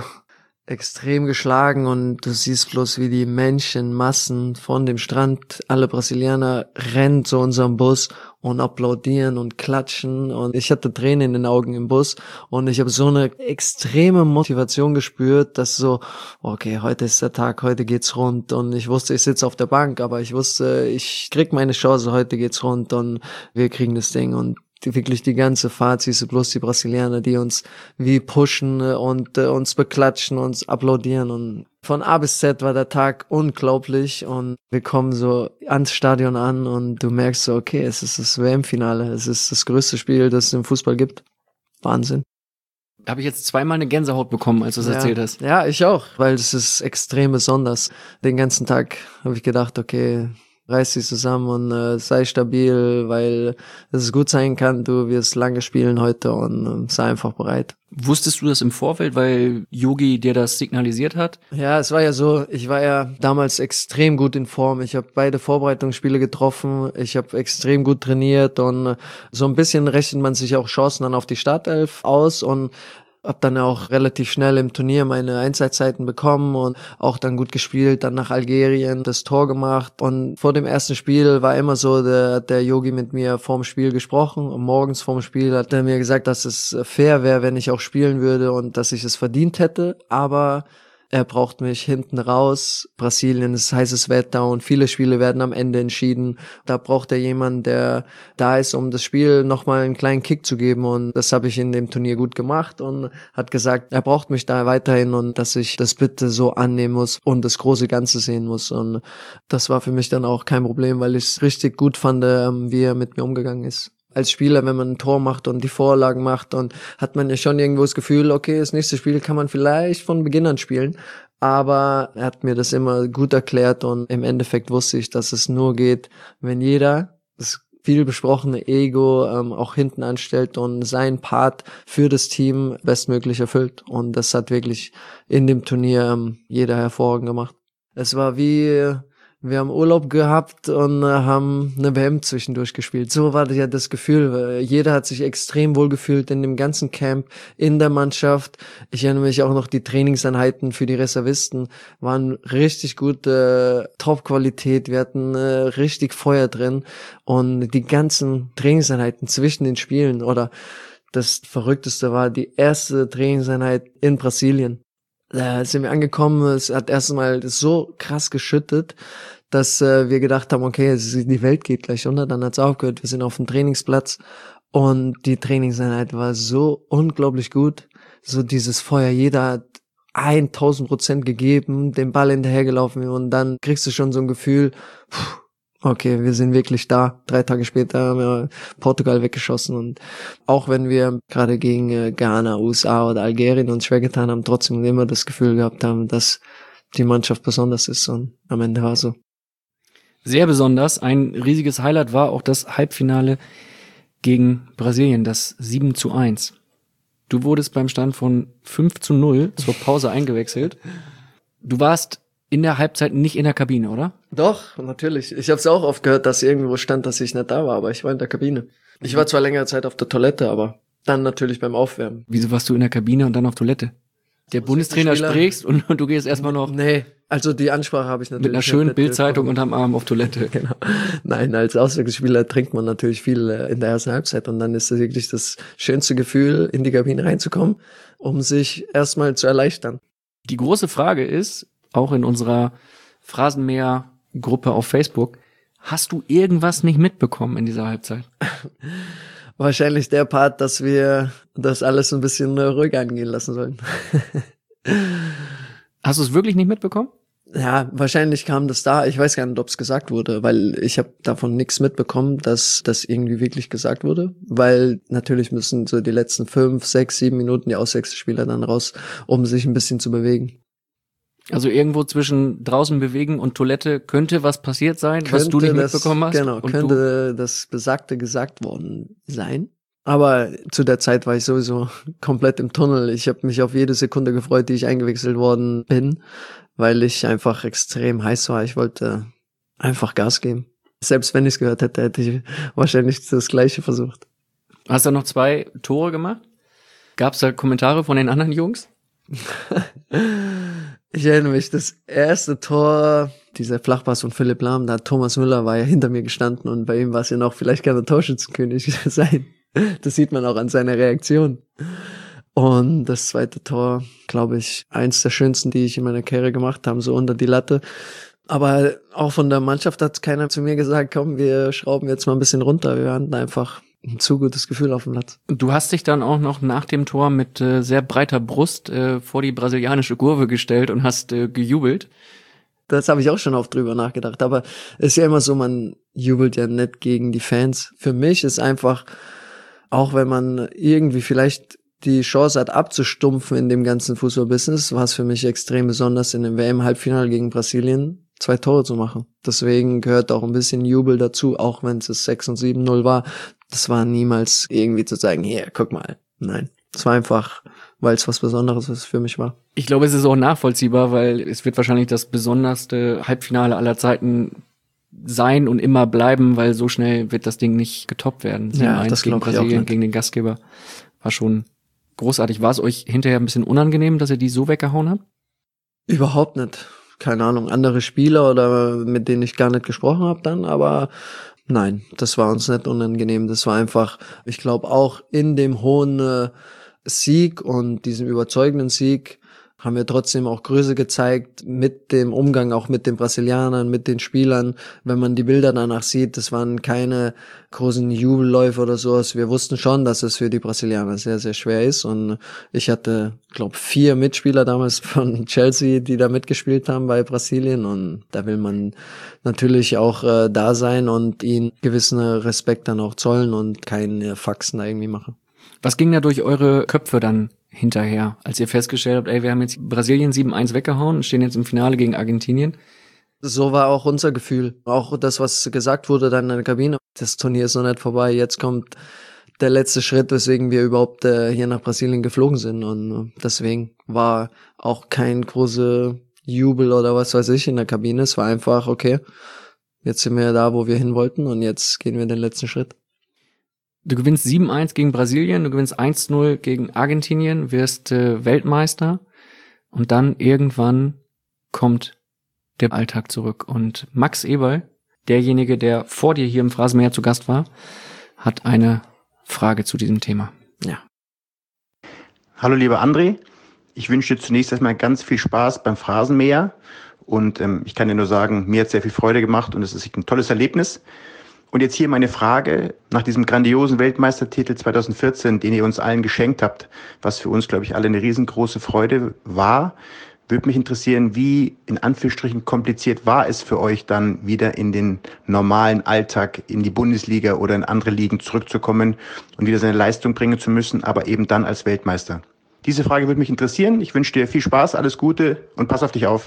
extrem geschlagen und du siehst bloß, wie die Menschenmassen von dem Strand, alle Brasilianer rennen zu unserem Bus und applaudieren und klatschen und ich hatte Tränen in den Augen im Bus und ich habe so eine extreme Motivation gespürt, dass so, okay, heute ist der Tag, heute geht's rund und ich wusste, ich sitze auf der Bank, aber ich wusste, ich krieg meine Chance, heute geht's rund und wir kriegen das Ding und die, wirklich die ganze Fahrt, siehst du bloß die Brasilianer, die uns wie pushen und äh, uns beklatschen, uns applaudieren und von A bis Z war der Tag unglaublich und wir kommen so ans Stadion an und du merkst so, okay, es ist das W M-Finale, es ist das größte Spiel, das es im Fußball gibt. Wahnsinn. Da habe ich jetzt zweimal eine Gänsehaut bekommen, als du es Ja. erzählt hast. Ja, ich auch, weil es ist extrem besonders. Den ganzen Tag habe ich gedacht, okay, reiß dich zusammen und äh, sei stabil, weil es gut sein kann, du wirst lange spielen heute und äh, sei einfach bereit. Wusstest du das im Vorfeld, weil Yogi dir das signalisiert hat? Ja, es war ja so, ich war ja damals extrem gut in Form. Ich habe beide Vorbereitungsspiele getroffen, ich habe extrem gut trainiert und äh, so ein bisschen rechnet man sich auch Chancen dann auf die Startelf aus und hab dann auch relativ schnell im Turnier meine Einsatzzeiten bekommen und auch dann gut gespielt, dann nach Algerien das Tor gemacht und vor dem ersten Spiel war immer so, der, der Yogi mit mir vorm Spiel gesprochen und morgens vorm Spiel hat er mir gesagt, dass es fair wäre, wenn ich auch spielen würde und dass ich es verdient hätte, aber er braucht mich hinten raus. Brasilien ist heißes Wetter und viele Spiele werden am Ende entschieden. Da braucht er jemanden, der da ist, um das Spiel nochmal einen kleinen Kick zu geben. Und das habe ich in dem Turnier gut gemacht und hat gesagt, er braucht mich da weiterhin und dass ich das bitte so annehmen muss und das große Ganze sehen muss. Und das war für mich dann auch kein Problem, weil ich es richtig gut fand, wie er mit mir umgegangen ist. Als Spieler, wenn man ein Tor macht und die Vorlagen macht, und hat man ja schon irgendwo das Gefühl, okay, das nächste Spiel kann man vielleicht von Beginn an spielen. Aber er hat mir das immer gut erklärt und im Endeffekt wusste ich, dass es nur geht, wenn jeder das viel besprochene Ego ähm, auch hinten anstellt und seinen Part für das Team bestmöglich erfüllt. Und das hat wirklich in dem Turnier ähm, jeder hervorragend gemacht. Es war wie... Wir haben Urlaub gehabt und äh, haben eine W M zwischendurch gespielt. So war ja das Gefühl. Jeder hat sich extrem wohl gefühlt in dem ganzen Camp, in der Mannschaft. Ich erinnere mich auch noch, die Trainingseinheiten für die Reservisten waren richtig gute äh, Top-Qualität. Wir hatten äh, richtig Feuer drin. Und die ganzen Trainingseinheiten zwischen den Spielen oder das Verrückteste war die erste Trainingseinheit in Brasilien. Da sind wir angekommen, es hat erstmal so krass geschüttet, dass äh, wir gedacht haben, okay, die Welt geht gleich unter, dann hat's aufgehört, wir sind auf dem Trainingsplatz und die Trainingseinheit war so unglaublich gut, so dieses Feuer, jeder hat tausend Prozent gegeben, den Ball hinterhergelaufen und dann kriegst du schon so ein Gefühl, pff, okay, wir sind wirklich da. Drei Tage später haben wir Portugal weggeschossen und auch wenn wir gerade gegen äh, Ghana, U S A oder Algerien uns schwer getan haben, trotzdem immer das Gefühl gehabt haben, dass die Mannschaft besonders ist und am Ende war so. Sehr besonders. Ein riesiges Highlight war auch das Halbfinale gegen Brasilien, das sieben zu eins. Du wurdest beim Stand von fünf zu null zur Pause eingewechselt. Du warst in der Halbzeit nicht in der Kabine, oder? Doch, natürlich. Ich habe es auch oft gehört, dass irgendwo stand, dass ich nicht da war, aber ich war in der Kabine. Ich war zwar längere Zeit auf der Toilette, aber dann natürlich beim Aufwärmen. Wieso warst du in der Kabine und dann auf Toilette? Der Bundestrainer sprichst und, und du gehst erstmal noch... Nee, also die Ansprache habe ich natürlich... Mit einer schönen Bildzeitung unterm Arm auf Toilette. Genau. Nein, als Auswechselspieler trinkt man natürlich viel in der ersten Halbzeit und dann ist es wirklich das schönste Gefühl, in die Kabine reinzukommen, um sich erstmal zu erleichtern. Die große Frage ist, auch in unserer Phrasenmäher-Gruppe auf Facebook, hast du irgendwas nicht mitbekommen in dieser Halbzeit? Wahrscheinlich der Part, dass wir das alles ein bisschen ruhig angehen lassen sollen. Hast du es wirklich nicht mitbekommen? Ja, wahrscheinlich kam das da. Ich weiß gar nicht, ob es gesagt wurde, weil ich habe davon nichts mitbekommen, dass das irgendwie wirklich gesagt wurde. Weil natürlich müssen so die letzten fünf, sechs, sieben Minuten die Auswechselspieler dann raus, um sich ein bisschen zu bewegen. Also irgendwo zwischen draußen bewegen und Toilette könnte was passiert sein, Könnte was du nicht das, mitbekommen hast? Genau, und könnte das Besagte gesagt worden sein. Aber zu der Zeit war ich sowieso komplett im Tunnel. Ich habe mich auf jede Sekunde gefreut, die ich eingewechselt worden bin, weil ich einfach extrem heiß war. Ich wollte einfach Gas geben. Selbst wenn ich es gehört hätte, hätte ich wahrscheinlich das Gleiche versucht. Hast du noch zwei Tore gemacht? Gab es da Kommentare von den anderen Jungs? Ich erinnere mich, das erste Tor, dieser Flachpass von Philipp Lahm, da Thomas Müller war ja hinter mir gestanden und bei ihm war es ja noch, vielleicht kann er Torschützenkönig sein. Das sieht man auch an seiner Reaktion. Und das zweite Tor, glaube ich, eins der schönsten, die ich in meiner Karriere gemacht habe, so unter die Latte. Aber auch von der Mannschaft hat keiner zu mir gesagt, komm, wir schrauben jetzt mal ein bisschen runter. Wir hatten einfach ein zu gutes Gefühl auf dem Platz. Du hast dich dann auch noch nach dem Tor mit äh, sehr breiter Brust äh, vor die brasilianische Kurve gestellt und hast äh, gejubelt. Das habe ich auch schon oft drüber nachgedacht. Aber es ist ja immer so, man jubelt ja nicht gegen die Fans. Für mich ist einfach, auch wenn man irgendwie vielleicht die Chance hat abzustumpfen in dem ganzen Fußballbusiness, war es für mich extrem besonders, in dem W M-Halbfinale gegen Brasilien zwei Tore zu machen. Deswegen gehört auch ein bisschen Jubel dazu, auch wenn es sechs und sieben null war. Das war niemals irgendwie zu sagen, hier, guck mal. Nein, es war einfach, weil es was Besonderes für mich war. Ich glaube, es ist auch nachvollziehbar, weil es wird wahrscheinlich das besonderste Halbfinale aller Zeiten sein und immer bleiben, weil so schnell wird das Ding nicht getoppt werden. Ja, das gegen glaube ich auch Brasilien, nicht. gegen den Gastgeber war schon großartig. War es euch hinterher ein bisschen unangenehm, dass ihr die so weggehauen habt? Überhaupt nicht. Keine Ahnung, andere Spieler oder mit denen ich gar nicht gesprochen habe dann, aber nein, das war uns nicht unangenehm. Das war einfach, ich glaube auch in dem hohen äh, Sieg und diesem überzeugenden Sieg haben wir trotzdem auch Größe gezeigt mit dem Umgang auch mit den Brasilianern, mit den Spielern. Wenn man die Bilder danach sieht, das waren keine großen Jubelläufe oder sowas. Wir wussten schon, dass es für die Brasilianer sehr, sehr schwer ist. Und ich hatte, glaube vier Mitspieler damals von Chelsea, die da mitgespielt haben bei Brasilien. Und da will man natürlich auch äh, da sein und ihnen gewissen Respekt dann auch zollen und keine Faxen da irgendwie machen. Was ging da durch eure Köpfe dann hinterher, als ihr festgestellt habt, ey, wir haben jetzt Brasilien sieben eins weggehauen und stehen jetzt im Finale gegen Argentinien? So war auch unser Gefühl. Auch das, was gesagt wurde dann in der Kabine. Das Turnier ist noch nicht vorbei. Jetzt kommt der letzte Schritt, weswegen wir überhaupt äh, hier nach Brasilien geflogen sind. Und äh, deswegen war auch kein großer Jubel oder was weiß ich in der Kabine. Es war einfach, okay, jetzt sind wir da, wo wir hin wollten und jetzt gehen wir den letzten Schritt. Du gewinnst sieben eins gegen Brasilien, du gewinnst eins null gegen Argentinien, wirst äh, Weltmeister und dann irgendwann kommt der Alltag zurück. Und Max Eberl, derjenige, der vor dir hier im Phrasenmäher zu Gast war, hat eine Frage zu diesem Thema. Ja. Hallo lieber André, ich wünsche dir zunächst erstmal ganz viel Spaß beim Phrasenmäher und ähm, ich kann dir nur sagen, mir hat sehr viel Freude gemacht und es ist ein tolles Erlebnis. Und jetzt hier meine Frage, nach diesem grandiosen Weltmeistertitel zwanzig vierzehn, den ihr uns allen geschenkt habt, was für uns, glaube ich, alle eine riesengroße Freude war, würde mich interessieren, wie in Anführungsstrichen kompliziert war es für euch dann wieder in den normalen Alltag, in die Bundesliga oder in andere Ligen zurückzukommen und wieder seine Leistung bringen zu müssen, aber eben dann als Weltmeister. Diese Frage würde mich interessieren. Ich wünsche dir viel Spaß, alles Gute und pass auf dich auf.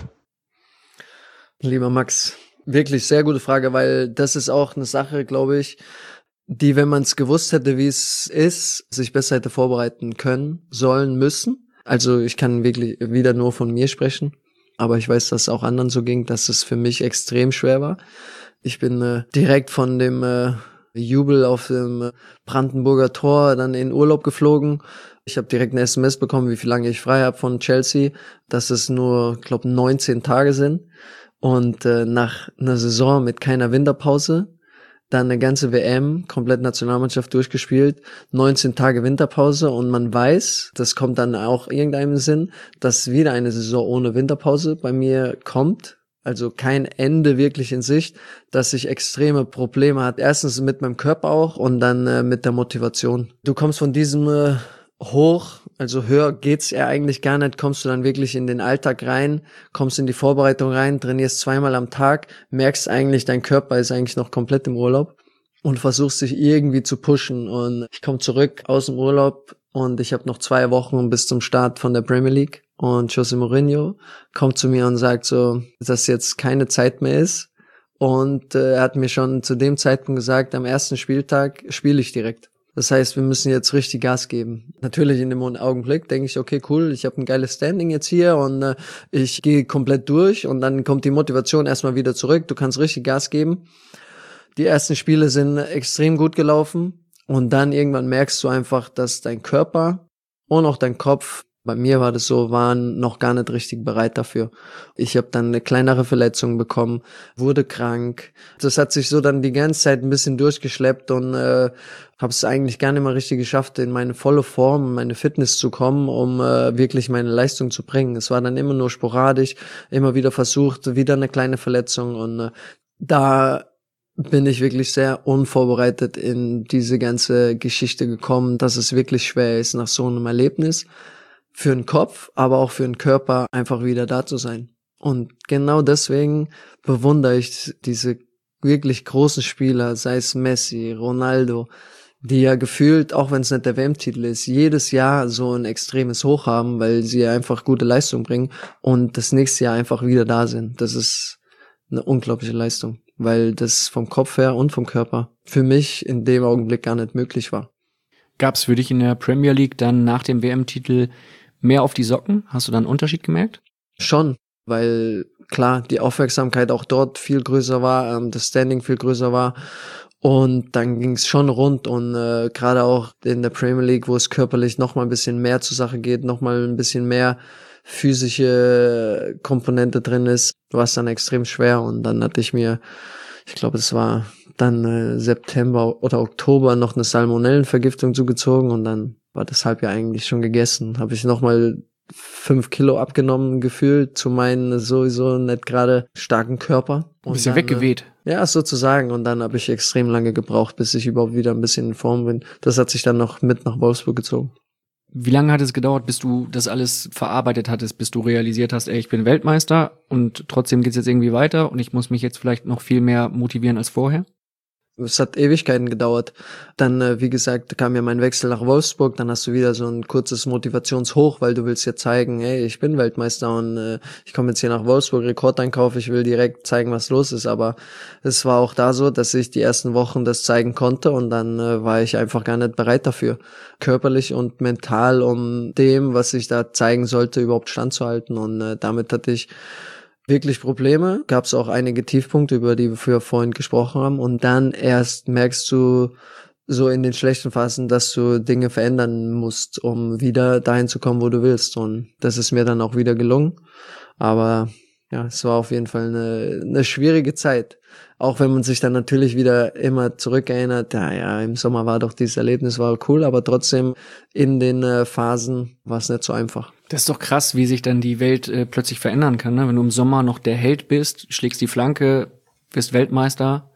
Lieber Max, wirklich sehr gute Frage, weil das ist auch eine Sache, glaube ich, die, wenn man es gewusst hätte, wie es ist, sich besser hätte vorbereiten können, sollen, müssen. Also ich kann wirklich wieder nur von mir sprechen, aber ich weiß, dass es auch anderen so ging, dass es für mich extrem schwer war. Ich bin äh, direkt von dem äh, Jubel auf dem Brandenburger Tor dann in Urlaub geflogen. Ich habe direkt eine S M S bekommen, wie viel lange ich frei habe von Chelsea, dass es nur, glaube neunzehn Tage sind. Und äh, nach einer Saison mit keiner Winterpause, dann eine ganze W M, komplett Nationalmannschaft durchgespielt, neunzehn Tage Winterpause und man weiß, das kommt dann auch irgendeinem Sinn, dass wieder eine Saison ohne Winterpause bei mir kommt. Also kein Ende wirklich in Sicht, dass ich extreme Probleme hatte. Erstens mit meinem Körper auch und dann äh, mit der Motivation. Du kommst von diesem äh, hoch, also höher geht's ja eigentlich gar nicht, kommst du dann wirklich in den Alltag rein, kommst in die Vorbereitung rein, trainierst zweimal am Tag, merkst eigentlich, dein Körper ist eigentlich noch komplett im Urlaub und versuchst dich irgendwie zu pushen. Und ich komme zurück aus dem Urlaub und ich habe noch zwei Wochen bis zum Start von der Premier League. Und José Mourinho kommt zu mir und sagt so, dass jetzt keine Zeit mehr ist. Und äh, er hat mir schon zu dem Zeitpunkt gesagt, am ersten Spieltag spiele ich direkt. Das heißt, wir müssen jetzt richtig Gas geben. Natürlich in dem Augenblick denke ich, okay, cool, ich habe ein geiles Standing jetzt hier und äh, ich gehe komplett durch. Und dann kommt die Motivation erstmal wieder zurück. Du kannst richtig Gas geben. Die ersten Spiele sind extrem gut gelaufen. Und dann irgendwann merkst du einfach, dass dein Körper und auch dein Kopf, bei mir war das so, waren noch gar nicht richtig bereit dafür. Ich habe dann eine kleinere Verletzung bekommen, wurde krank. Das hat sich so dann die ganze Zeit ein bisschen durchgeschleppt und äh, habe es eigentlich gar nicht mehr richtig geschafft, in meine volle Form, meine Fitness zu kommen, um äh, wirklich meine Leistung zu bringen. Es war dann immer nur sporadisch, immer wieder versucht, wieder eine kleine Verletzung und äh, da bin ich wirklich sehr unvorbereitet in diese ganze Geschichte gekommen, dass es wirklich schwer ist, nach so einem Erlebnis für den Kopf, aber auch für den Körper einfach wieder da zu sein. Und genau deswegen bewundere ich diese wirklich großen Spieler, sei es Messi, Ronaldo, die ja gefühlt, auch wenn es nicht der W M-Titel ist, jedes Jahr so ein extremes Hoch haben, weil sie einfach gute Leistung bringen und das nächste Jahr einfach wieder da sind. Das ist eine unglaubliche Leistung, weil das vom Kopf her und vom Körper für mich in dem Augenblick gar nicht möglich war. Gab es für dich in der Premier League dann nach dem W M-Titel mehr auf die Socken? Hast du da einen Unterschied gemerkt? Schon, weil klar, die Aufmerksamkeit auch dort viel größer war, ähm, das Standing viel größer war und dann ging es schon rund und äh, gerade auch in der Premier League, wo es körperlich noch mal ein bisschen mehr zur Sache geht, noch mal ein bisschen mehr physische Komponente drin ist, war es dann extrem schwer und dann hatte ich mir, ich glaube, es war dann äh, September oder Oktober noch eine Salmonellenvergiftung zugezogen und dann war das halb ja eigentlich schon gegessen. Habe ich nochmal fünf Kilo abgenommen gefühlt zu meinem sowieso nicht gerade starken Körper. Ein bisschen dann, weggeweht. Äh, ja, sozusagen. Und dann habe ich extrem lange gebraucht, bis ich überhaupt wieder ein bisschen in Form bin. Das hat sich dann noch mit nach Wolfsburg gezogen. Wie lange hat es gedauert, bis du das alles verarbeitet hattest, bis du realisiert hast, ey, ich bin Weltmeister und trotzdem geht's jetzt irgendwie weiter und ich muss mich jetzt vielleicht noch viel mehr motivieren als vorher? Es hat Ewigkeiten gedauert. Dann, äh, wie gesagt, kam ja mein Wechsel nach Wolfsburg. Dann hast du wieder so ein kurzes Motivationshoch, weil du willst ja zeigen, hey, ich bin Weltmeister und äh, ich komme jetzt hier nach Wolfsburg, Rekordeinkauf, ich will direkt zeigen, was los ist. Aber es war auch da so, dass ich die ersten Wochen das zeigen konnte und dann äh, war ich einfach gar nicht bereit dafür. Körperlich und mental, um dem, was ich da zeigen sollte, überhaupt standzuhalten. Und äh, damit hatte ich wirklich Probleme, gab es auch einige Tiefpunkte, über die wir vorhin gesprochen haben und dann erst merkst du so in den schlechten Phasen, dass du Dinge verändern musst, um wieder dahin zu kommen, wo du willst und das ist mir dann auch wieder gelungen, aber ja, es war auf jeden Fall eine, eine schwierige Zeit, auch wenn man sich dann natürlich wieder immer zurückerinnert, ja, ja, im Sommer war doch dieses Erlebnis, war cool, aber trotzdem in den äh, Phasen war es nicht so einfach. Das ist doch krass, wie sich dann die Welt äh, plötzlich verändern kann, ne? Wenn du im Sommer noch der Held bist, schlägst die Flanke, bist Weltmeister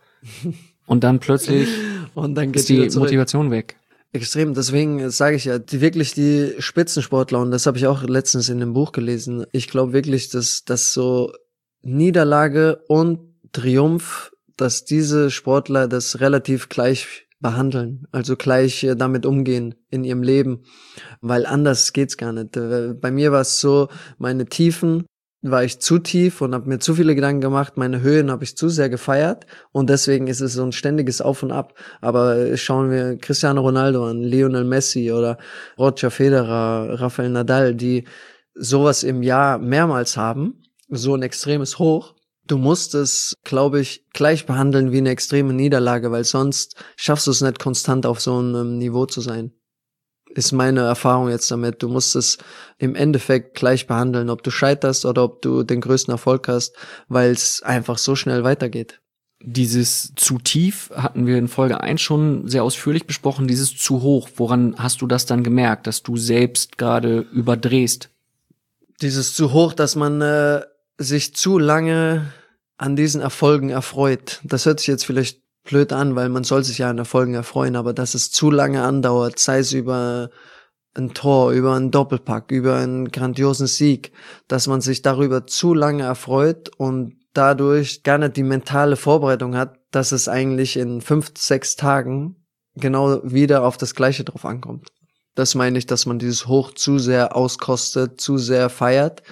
und dann plötzlich und dann ist die Motivation weg. Extrem, deswegen sage ich ja, die wirklich die Spitzensportler, und das habe ich auch letztens in dem Buch gelesen, ich glaube wirklich, dass, dass so Niederlage und Triumph, dass diese Sportler das relativ gleich behandeln, also gleich äh, damit umgehen in ihrem Leben, weil anders geht's gar nicht. Äh, bei mir war es so, meine Tiefen war ich zu tief und habe mir zu viele Gedanken gemacht. Meine Höhen habe ich zu sehr gefeiert und deswegen ist es so ein ständiges Auf und Ab. Aber schauen wir Cristiano Ronaldo an, Lionel Messi oder Roger Federer, Rafael Nadal, die sowas im Jahr mehrmals haben, so ein extremes Hoch. Du musst es, glaube ich, gleich behandeln wie eine extreme Niederlage, weil sonst schaffst du es nicht, konstant auf so einem Niveau zu sein. Ist meine Erfahrung jetzt damit. Du musst es im Endeffekt gleich behandeln, ob du scheiterst oder ob du den größten Erfolg hast, weil es einfach so schnell weitergeht. Dieses zu tief hatten wir in Folge eins schon sehr ausführlich besprochen, dieses zu hoch. Woran hast du das dann gemerkt, dass du selbst gerade überdrehst? Dieses zu hoch, dass man äh, sich zu lange an diesen Erfolgen erfreut. Das hört sich jetzt vielleicht blöd an, weil man soll sich ja an Erfolgen erfreuen, aber dass es zu lange andauert, sei es über ein Tor, über einen Doppelpack, über einen grandiosen Sieg, dass man sich darüber zu lange erfreut und dadurch gar nicht die mentale Vorbereitung hat, dass es eigentlich in fünf, sechs Tagen genau wieder auf das Gleiche drauf ankommt. Das meine ich, dass man dieses Hoch zu sehr auskostet, zu sehr feiert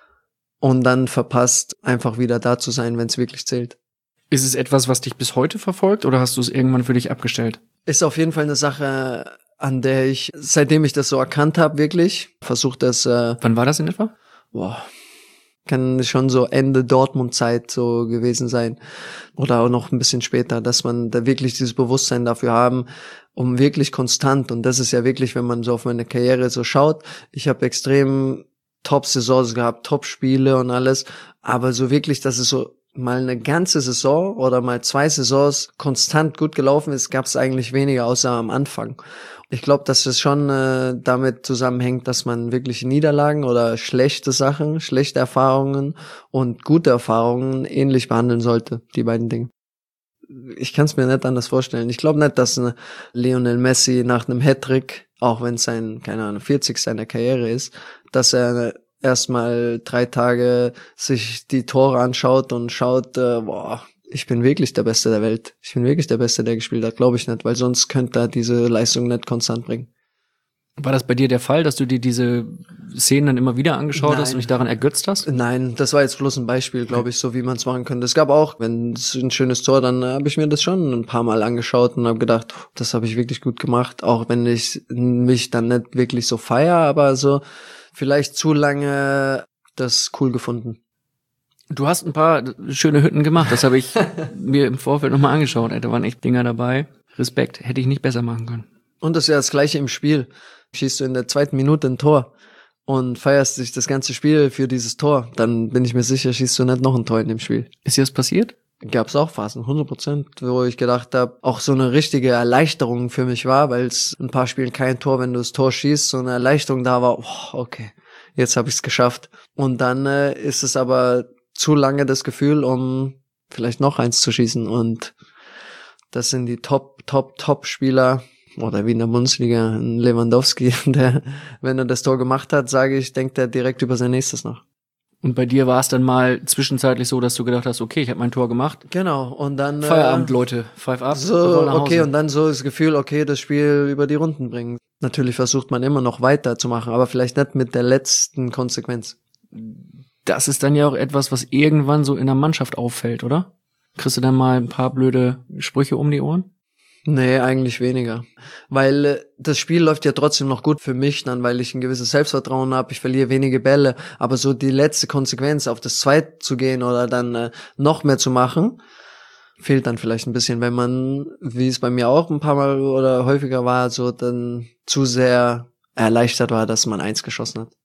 und dann verpasst, einfach wieder da zu sein, wenn es wirklich zählt. Ist es etwas, was dich bis heute verfolgt oder hast du es irgendwann für dich abgestellt? Ist auf jeden Fall eine Sache, an der ich, seitdem ich das so erkannt habe, wirklich, versuche das... Äh, Wann war das in etwa? Boah, kann schon so Ende Dortmund-Zeit so gewesen sein oder auch noch ein bisschen später, dass man da wirklich dieses Bewusstsein dafür haben, um wirklich konstant, und das ist ja wirklich, wenn man so auf meine Karriere so schaut, ich habe extrem Top-Saisons gehabt, Top-Spiele und alles, aber so wirklich, dass es so mal eine ganze Saison oder mal zwei Saisons konstant gut gelaufen ist, gab es eigentlich weniger, außer am Anfang. Ich glaube, dass es schon äh, damit zusammenhängt, dass man wirklich Niederlagen oder schlechte Sachen, schlechte Erfahrungen und gute Erfahrungen ähnlich behandeln sollte, die beiden Dinge. Ich kann es mir nicht anders vorstellen. Ich glaube nicht, dass eine Lionel Messi nach einem Hattrick, auch wenn es sein, keine Ahnung, vierzig seiner Karriere ist, dass er erstmal drei Tage sich die Tore anschaut und schaut, äh, boah, ich bin wirklich der Beste der Welt. Ich bin wirklich der Beste, der gespielt hat, glaube ich nicht, weil sonst könnte er diese Leistung nicht konstant bringen. War das bei dir der Fall, dass du dir diese Szenen dann immer wieder angeschaut Nein. hast und dich daran ergötzt hast? Nein, das war jetzt bloß ein Beispiel, glaube ich, so wie man es machen könnte. Es gab auch, wenn es ein schönes Tor, dann äh, habe ich mir das schon ein paar Mal angeschaut und habe gedacht, das habe ich wirklich gut gemacht, auch wenn ich mich dann nicht wirklich so feier, aber so vielleicht zu lange das cool gefunden. Du hast ein paar schöne Hütten gemacht, das habe ich mir im Vorfeld nochmal angeschaut. Da waren echt Dinger dabei. Respekt, hätte ich nicht besser machen können. Und das ist ja das Gleiche im Spiel. Schießt du in der zweiten Minute ein Tor und feierst dich das ganze Spiel für dieses Tor, dann bin ich mir sicher, schießt du nicht noch ein Tor in dem Spiel. Ist dir das passiert? Gab's auch Phasen, hundert Prozent, wo ich gedacht habe, auch so eine richtige Erleichterung für mich war, weil es ein paar Spielen kein Tor, wenn du das Tor schießt, so eine Erleichterung da war, oh, okay, jetzt habe ich es geschafft. Und dann äh, ist es aber zu lange das Gefühl, um vielleicht noch eins zu schießen. Und das sind die Top, Top, Top-Spieler, oder wie in der Bundesliga, ein Lewandowski, der, wenn er das Tor gemacht hat, sage ich, denkt er direkt über sein nächstes nach. Und bei dir war es dann mal zwischenzeitlich so, dass du gedacht hast, okay, ich habe mein Tor gemacht. Genau, und dann... Feierabend, äh, Leute, five up. So, okay, und dann so das Gefühl, okay, das Spiel über die Runden bringen. Natürlich versucht man immer noch weiterzumachen, aber vielleicht nicht mit der letzten Konsequenz. Das ist dann ja auch etwas, was irgendwann so in der Mannschaft auffällt, oder? Kriegst du dann mal ein paar blöde Sprüche um die Ohren? Nee, eigentlich weniger. Weil äh, das Spiel läuft ja trotzdem noch gut für mich dann, weil ich ein gewisses Selbstvertrauen habe, ich verliere wenige Bälle, aber so die letzte Konsequenz, auf das Zweite zu gehen oder dann äh, noch mehr zu machen, fehlt dann vielleicht ein bisschen, wenn man, wie es bei mir auch ein paar Mal oder häufiger war, so dann zu sehr erleichtert war, dass man eins geschossen hat.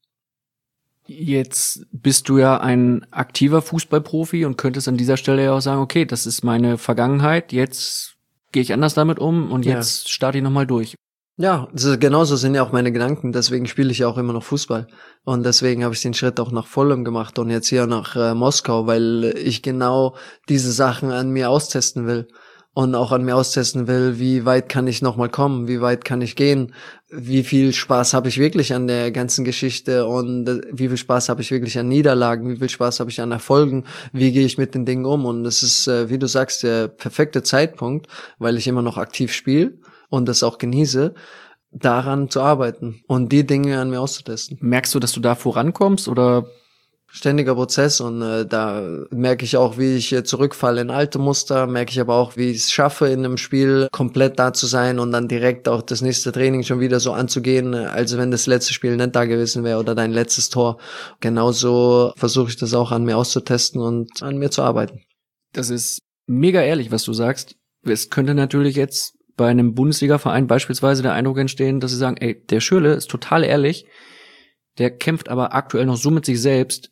Jetzt bist du ja ein aktiver Fußballprofi und könntest an dieser Stelle ja auch sagen, okay, das ist meine Vergangenheit, jetzt gehe ich anders damit um und jetzt ja. starte ich nochmal durch. Ja, das, genauso sind ja auch meine Gedanken, deswegen spiele ich ja auch immer noch Fußball und deswegen habe ich den Schritt auch nach Fulham gemacht und jetzt hier nach äh, Moskau, weil ich genau diese Sachen an mir austesten will und auch an mir austesten will, wie weit kann ich nochmal kommen, wie weit kann ich gehen, wie viel Spaß habe ich wirklich an der ganzen Geschichte und äh, wie viel Spaß habe ich wirklich an Niederlagen, wie viel Spaß habe ich an Erfolgen, wie gehe ich mit den Dingen um und das ist, äh, wie du sagst, der perfekte Zeitpunkt, weil ich immer noch aktiv spiele und das auch genieße, daran zu arbeiten und die Dinge an mir auszutesten. Merkst du, dass du da vorankommst oder ständiger Prozess und äh, da merke ich auch, wie ich äh, zurückfalle in alte Muster, merke ich aber auch, wie ich es schaffe, in einem Spiel komplett da zu sein und dann direkt auch das nächste Training schon wieder so anzugehen, äh, als wenn das letzte Spiel nicht da gewesen wäre oder dein letztes Tor. Genauso versuche ich das auch an mir auszutesten und an mir zu arbeiten. Das ist mega ehrlich, was du sagst. Es könnte natürlich jetzt bei einem Bundesliga-Verein beispielsweise der Eindruck entstehen, dass sie sagen, ey, der Schürrle ist total ehrlich, der kämpft aber aktuell noch so mit sich selbst,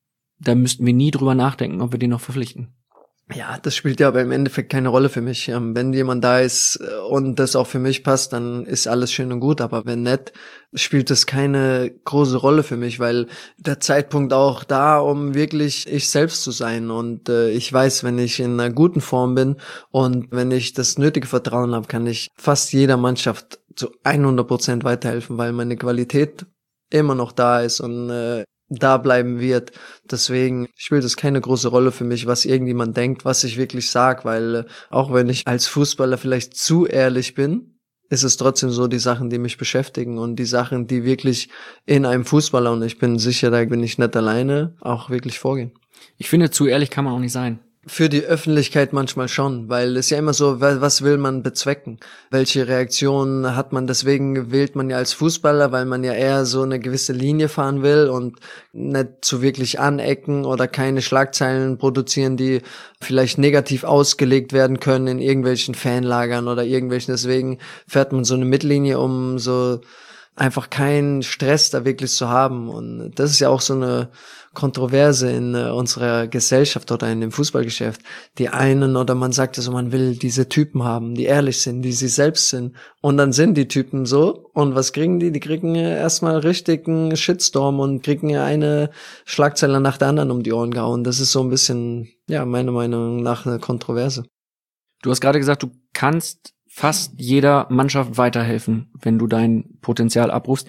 da müssten wir nie drüber nachdenken, ob wir den noch verpflichten. Ja, das spielt ja aber im Endeffekt keine Rolle für mich. Wenn jemand da ist und das auch für mich passt, dann ist alles schön und gut. Aber wenn nicht, spielt das keine große Rolle für mich, weil der Zeitpunkt auch da, um wirklich ich selbst zu sein. Und äh, ich weiß, wenn ich in einer guten Form bin und wenn ich das nötige Vertrauen habe, kann ich fast jeder Mannschaft zu hundert Prozent weiterhelfen, weil meine Qualität immer noch da ist und äh, da bleiben wird. Deswegen spielt es keine große Rolle für mich, was irgendjemand denkt, was ich wirklich sage, weil äh, auch wenn ich als Fußballer vielleicht zu ehrlich bin, ist es trotzdem so die Sachen, die mich beschäftigen und die Sachen, die wirklich in einem Fußballer, und ich bin sicher, da bin ich nicht alleine, auch wirklich vorgehen. Ich finde, zu ehrlich kann man auch nicht sein. Für die Öffentlichkeit manchmal schon, weil es ja immer so, was will man bezwecken? Welche Reaktion hat man? Deswegen wählt man ja als Fußballer, weil man ja eher so eine gewisse Linie fahren will und nicht zu wirklich anecken oder keine Schlagzeilen produzieren, die vielleicht negativ ausgelegt werden können in irgendwelchen Fanlagern oder irgendwelchen. Deswegen fährt man so eine Mittellinie, um so einfach keinen Stress da wirklich zu haben. Und das ist ja auch so eine Kontroverse in äh, unserer Gesellschaft oder in dem Fußballgeschäft. Die einen, oder man sagt also, man will diese Typen haben, die ehrlich sind, die sie selbst sind. Und dann sind die Typen so. Und was kriegen die? Die kriegen ja erstmal richtig einen Shitstorm und kriegen ja eine Schlagzeile nach der anderen um die Ohren gehauen. Das ist so ein bisschen, ja, meiner Meinung nach eine Kontroverse. Du hast gerade gesagt, du kannst fast jeder Mannschaft weiterhelfen, wenn du dein Potenzial abrufst.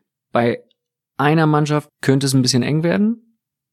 Bei einer Mannschaft könnte es ein bisschen eng werden.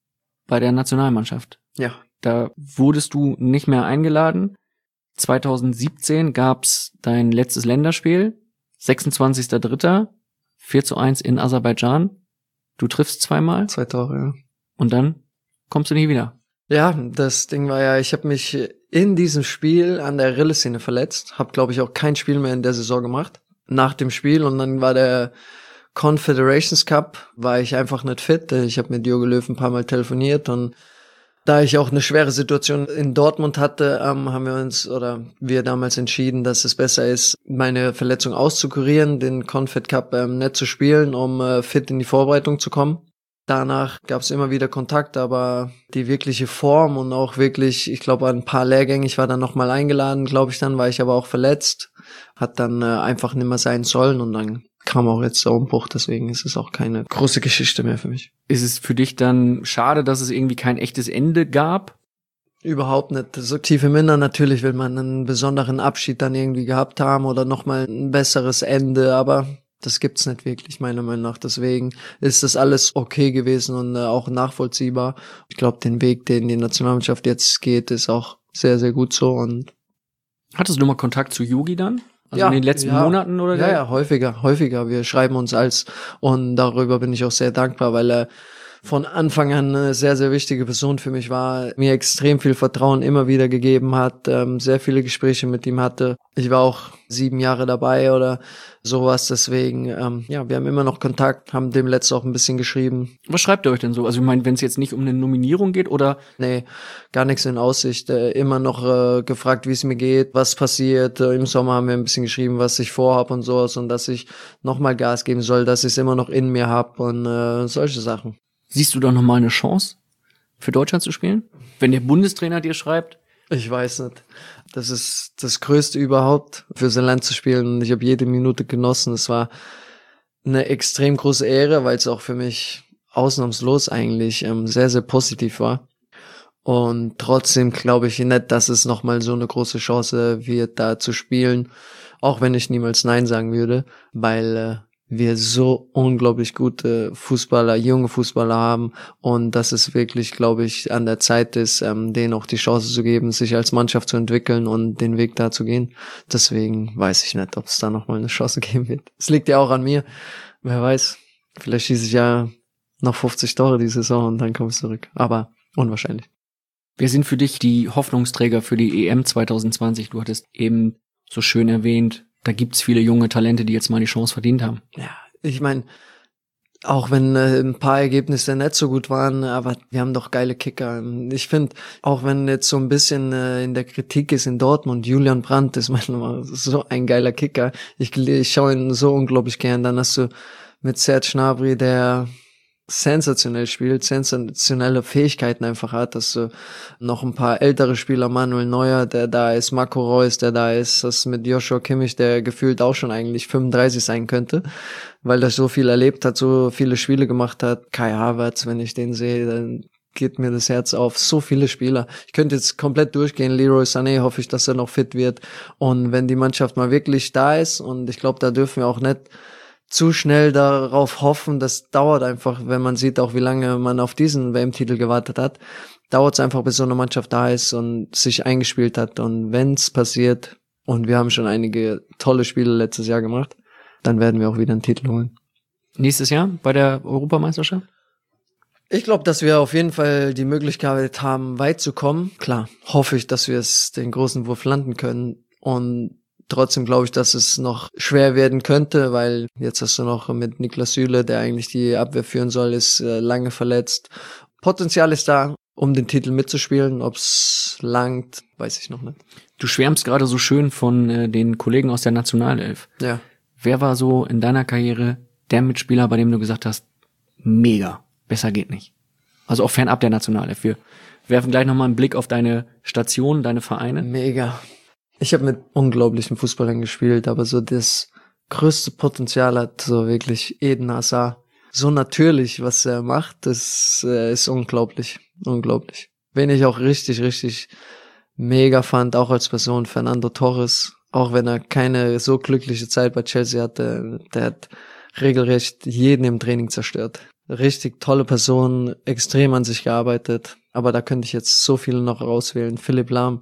Bei der Nationalmannschaft. Ja. Da wurdest du nicht mehr eingeladen. zwanzig siebzehn gab's dein letztes Länderspiel. sechsundzwanzigster dritter vier zu eins in Aserbaidschan. Du triffst zweimal. Zwei Tore, ja. Und dann kommst du nie wieder. Ja, das Ding war ja, ich habe mich in diesem Spiel an der Rillessehne verletzt. Habe, glaube ich, auch kein Spiel mehr in der Saison gemacht. Nach dem Spiel, und dann war der Confederations Cup, war ich einfach nicht fit. Ich habe mit Jogi Löw ein paar Mal telefoniert, und da ich auch eine schwere Situation in Dortmund hatte, ähm, haben wir uns, oder wir damals entschieden, dass es besser ist, meine Verletzung auszukurieren, den Confed Cup ähm, nicht zu spielen, um äh, fit in die Vorbereitung zu kommen. Danach gab es immer wieder Kontakt, aber die wirkliche Form und auch wirklich, ich glaube, an ein paar Lehrgänge, ich war dann nochmal eingeladen, glaube ich, dann war ich aber auch verletzt, hat dann äh, einfach nicht mehr sein sollen, und dann kam auch jetzt der Umbruch, deswegen ist es auch keine große Geschichte mehr für mich. Ist es für dich dann schade, dass es irgendwie kein echtes Ende gab? Überhaupt nicht. So tief im Innern, natürlich will man einen besonderen Abschied dann irgendwie gehabt haben oder nochmal ein besseres Ende, aber das gibt's nicht wirklich, meiner Meinung nach. Deswegen ist das alles okay gewesen und äh, auch nachvollziehbar. Ich glaube, den Weg, den die Nationalmannschaft jetzt geht, ist auch sehr, sehr gut so. Und hattest du mal Kontakt zu Jogi dann? Also ja, in den letzten ja, Monaten oder? Ja, ja, häufiger, häufiger. Wir schreiben uns als, und darüber bin ich auch sehr dankbar, weil er von Anfang an eine sehr, sehr wichtige Person für mich war, mir extrem viel Vertrauen immer wieder gegeben hat, ähm, sehr viele Gespräche mit ihm hatte. Ich war auch sieben Jahre dabei oder sowas, deswegen, ähm, ja, wir haben immer noch Kontakt, haben dem letzten auch ein bisschen geschrieben. Was schreibt ihr euch denn so? Also ich meine, wenn es jetzt nicht um eine Nominierung geht, oder? Nee, gar nichts in Aussicht. Äh, immer noch äh, gefragt, wie es mir geht, was passiert. Äh, Im Sommer haben wir ein bisschen geschrieben, was ich vorhab und sowas, und dass ich nochmal Gas geben soll, dass ich es immer noch in mir hab und äh, solche Sachen. Siehst du da nochmal eine Chance, für Deutschland zu spielen? Wenn der Bundestrainer dir schreibt? Ich weiß nicht. Das ist das Größte überhaupt, für sein Land zu spielen. Und ich habe jede Minute genossen. Es war eine extrem große Ehre, weil es auch für mich ausnahmslos eigentlich ähm, sehr, sehr positiv war. Und trotzdem glaube ich nicht, dass es nochmal so eine große Chance wird, da zu spielen. Auch wenn ich niemals Nein sagen würde, weil äh, wir so unglaublich gute Fußballer, junge Fußballer haben, und dass es wirklich, glaube ich, an der Zeit ist, ähm, denen auch die Chance zu geben, sich als Mannschaft zu entwickeln und den Weg da zu gehen. Deswegen weiß ich nicht, ob es da nochmal eine Chance geben wird. Es liegt ja auch an mir. Wer weiß, vielleicht schieße ich ja noch fünfzig Tore die Saison und dann kommst du zurück. Aber unwahrscheinlich. Wer sind für dich die Hoffnungsträger für die E M zwanzig zwanzig? Du hattest eben so schön erwähnt, da gibt's viele junge Talente, die jetzt mal die Chance verdient haben. Ja, ich meine, auch wenn äh, ein paar Ergebnisse nicht so gut waren, aber wir haben doch geile Kicker. Ich finde, auch wenn jetzt so ein bisschen äh, in der Kritik ist in Dortmund, Julian Brandt ist manchmal so ein geiler Kicker. Ich, ich schaue ihn so unglaublich gern. Dann hast du mit Serge Gnabry, der sensationell spielt, sensationelle Fähigkeiten einfach hat, dass du noch ein paar ältere Spieler, Manuel Neuer, der da ist, Marco Reus, der da ist, das mit Joshua Kimmich, der gefühlt auch schon eigentlich fünfunddreißig sein könnte, weil er so viel erlebt hat, so viele Spiele gemacht hat. Kai Havertz, wenn ich den sehe, dann geht mir das Herz auf. So viele Spieler. Ich könnte jetzt komplett durchgehen. Leroy Sané, hoffe ich, dass er noch fit wird. Und wenn die Mannschaft mal wirklich da ist, und ich glaube, da dürfen wir auch nicht zu schnell darauf hoffen, das dauert einfach, wenn man sieht auch, wie lange man auf diesen W M-Titel gewartet hat, dauert es einfach, bis so eine Mannschaft da ist und sich eingespielt hat. Und wenn es passiert, und wir haben schon einige tolle Spiele letztes Jahr gemacht, dann werden wir auch wieder einen Titel holen. Nächstes Jahr bei der Europameisterschaft? Ich glaube, dass wir auf jeden Fall die Möglichkeit haben, weit zu kommen. Klar, hoffe ich, dass wir es den großen Wurf landen können, und trotzdem glaube ich, dass es noch schwer werden könnte, weil jetzt hast du noch mit Niklas Süle, der eigentlich die Abwehr führen soll, ist äh, lange verletzt. Potenzial ist da, um den Titel mitzuspielen. Ob's langt, weiß ich noch nicht. Du schwärmst gerade so schön von äh, den Kollegen aus der Nationalelf. Ja. Wer war so in deiner Karriere der Mitspieler, bei dem du gesagt hast, mega, besser geht nicht? Also auch fernab der Nationalelf. Wir werfen gleich nochmal einen Blick auf deine Station, deine Vereine. Mega. Ich habe mit unglaublichen Fußballern gespielt, aber so das größte Potenzial hat so wirklich Eden Hazard. So natürlich, was er macht, das äh, ist unglaublich, unglaublich. Wen ich auch richtig, richtig mega fand, auch als Person, Fernando Torres. Auch wenn er keine so glückliche Zeit bei Chelsea hatte, der hat regelrecht jeden im Training zerstört. Richtig tolle Person, extrem an sich gearbeitet. Aber da könnte ich jetzt so viele noch rauswählen. Philipp Lahm.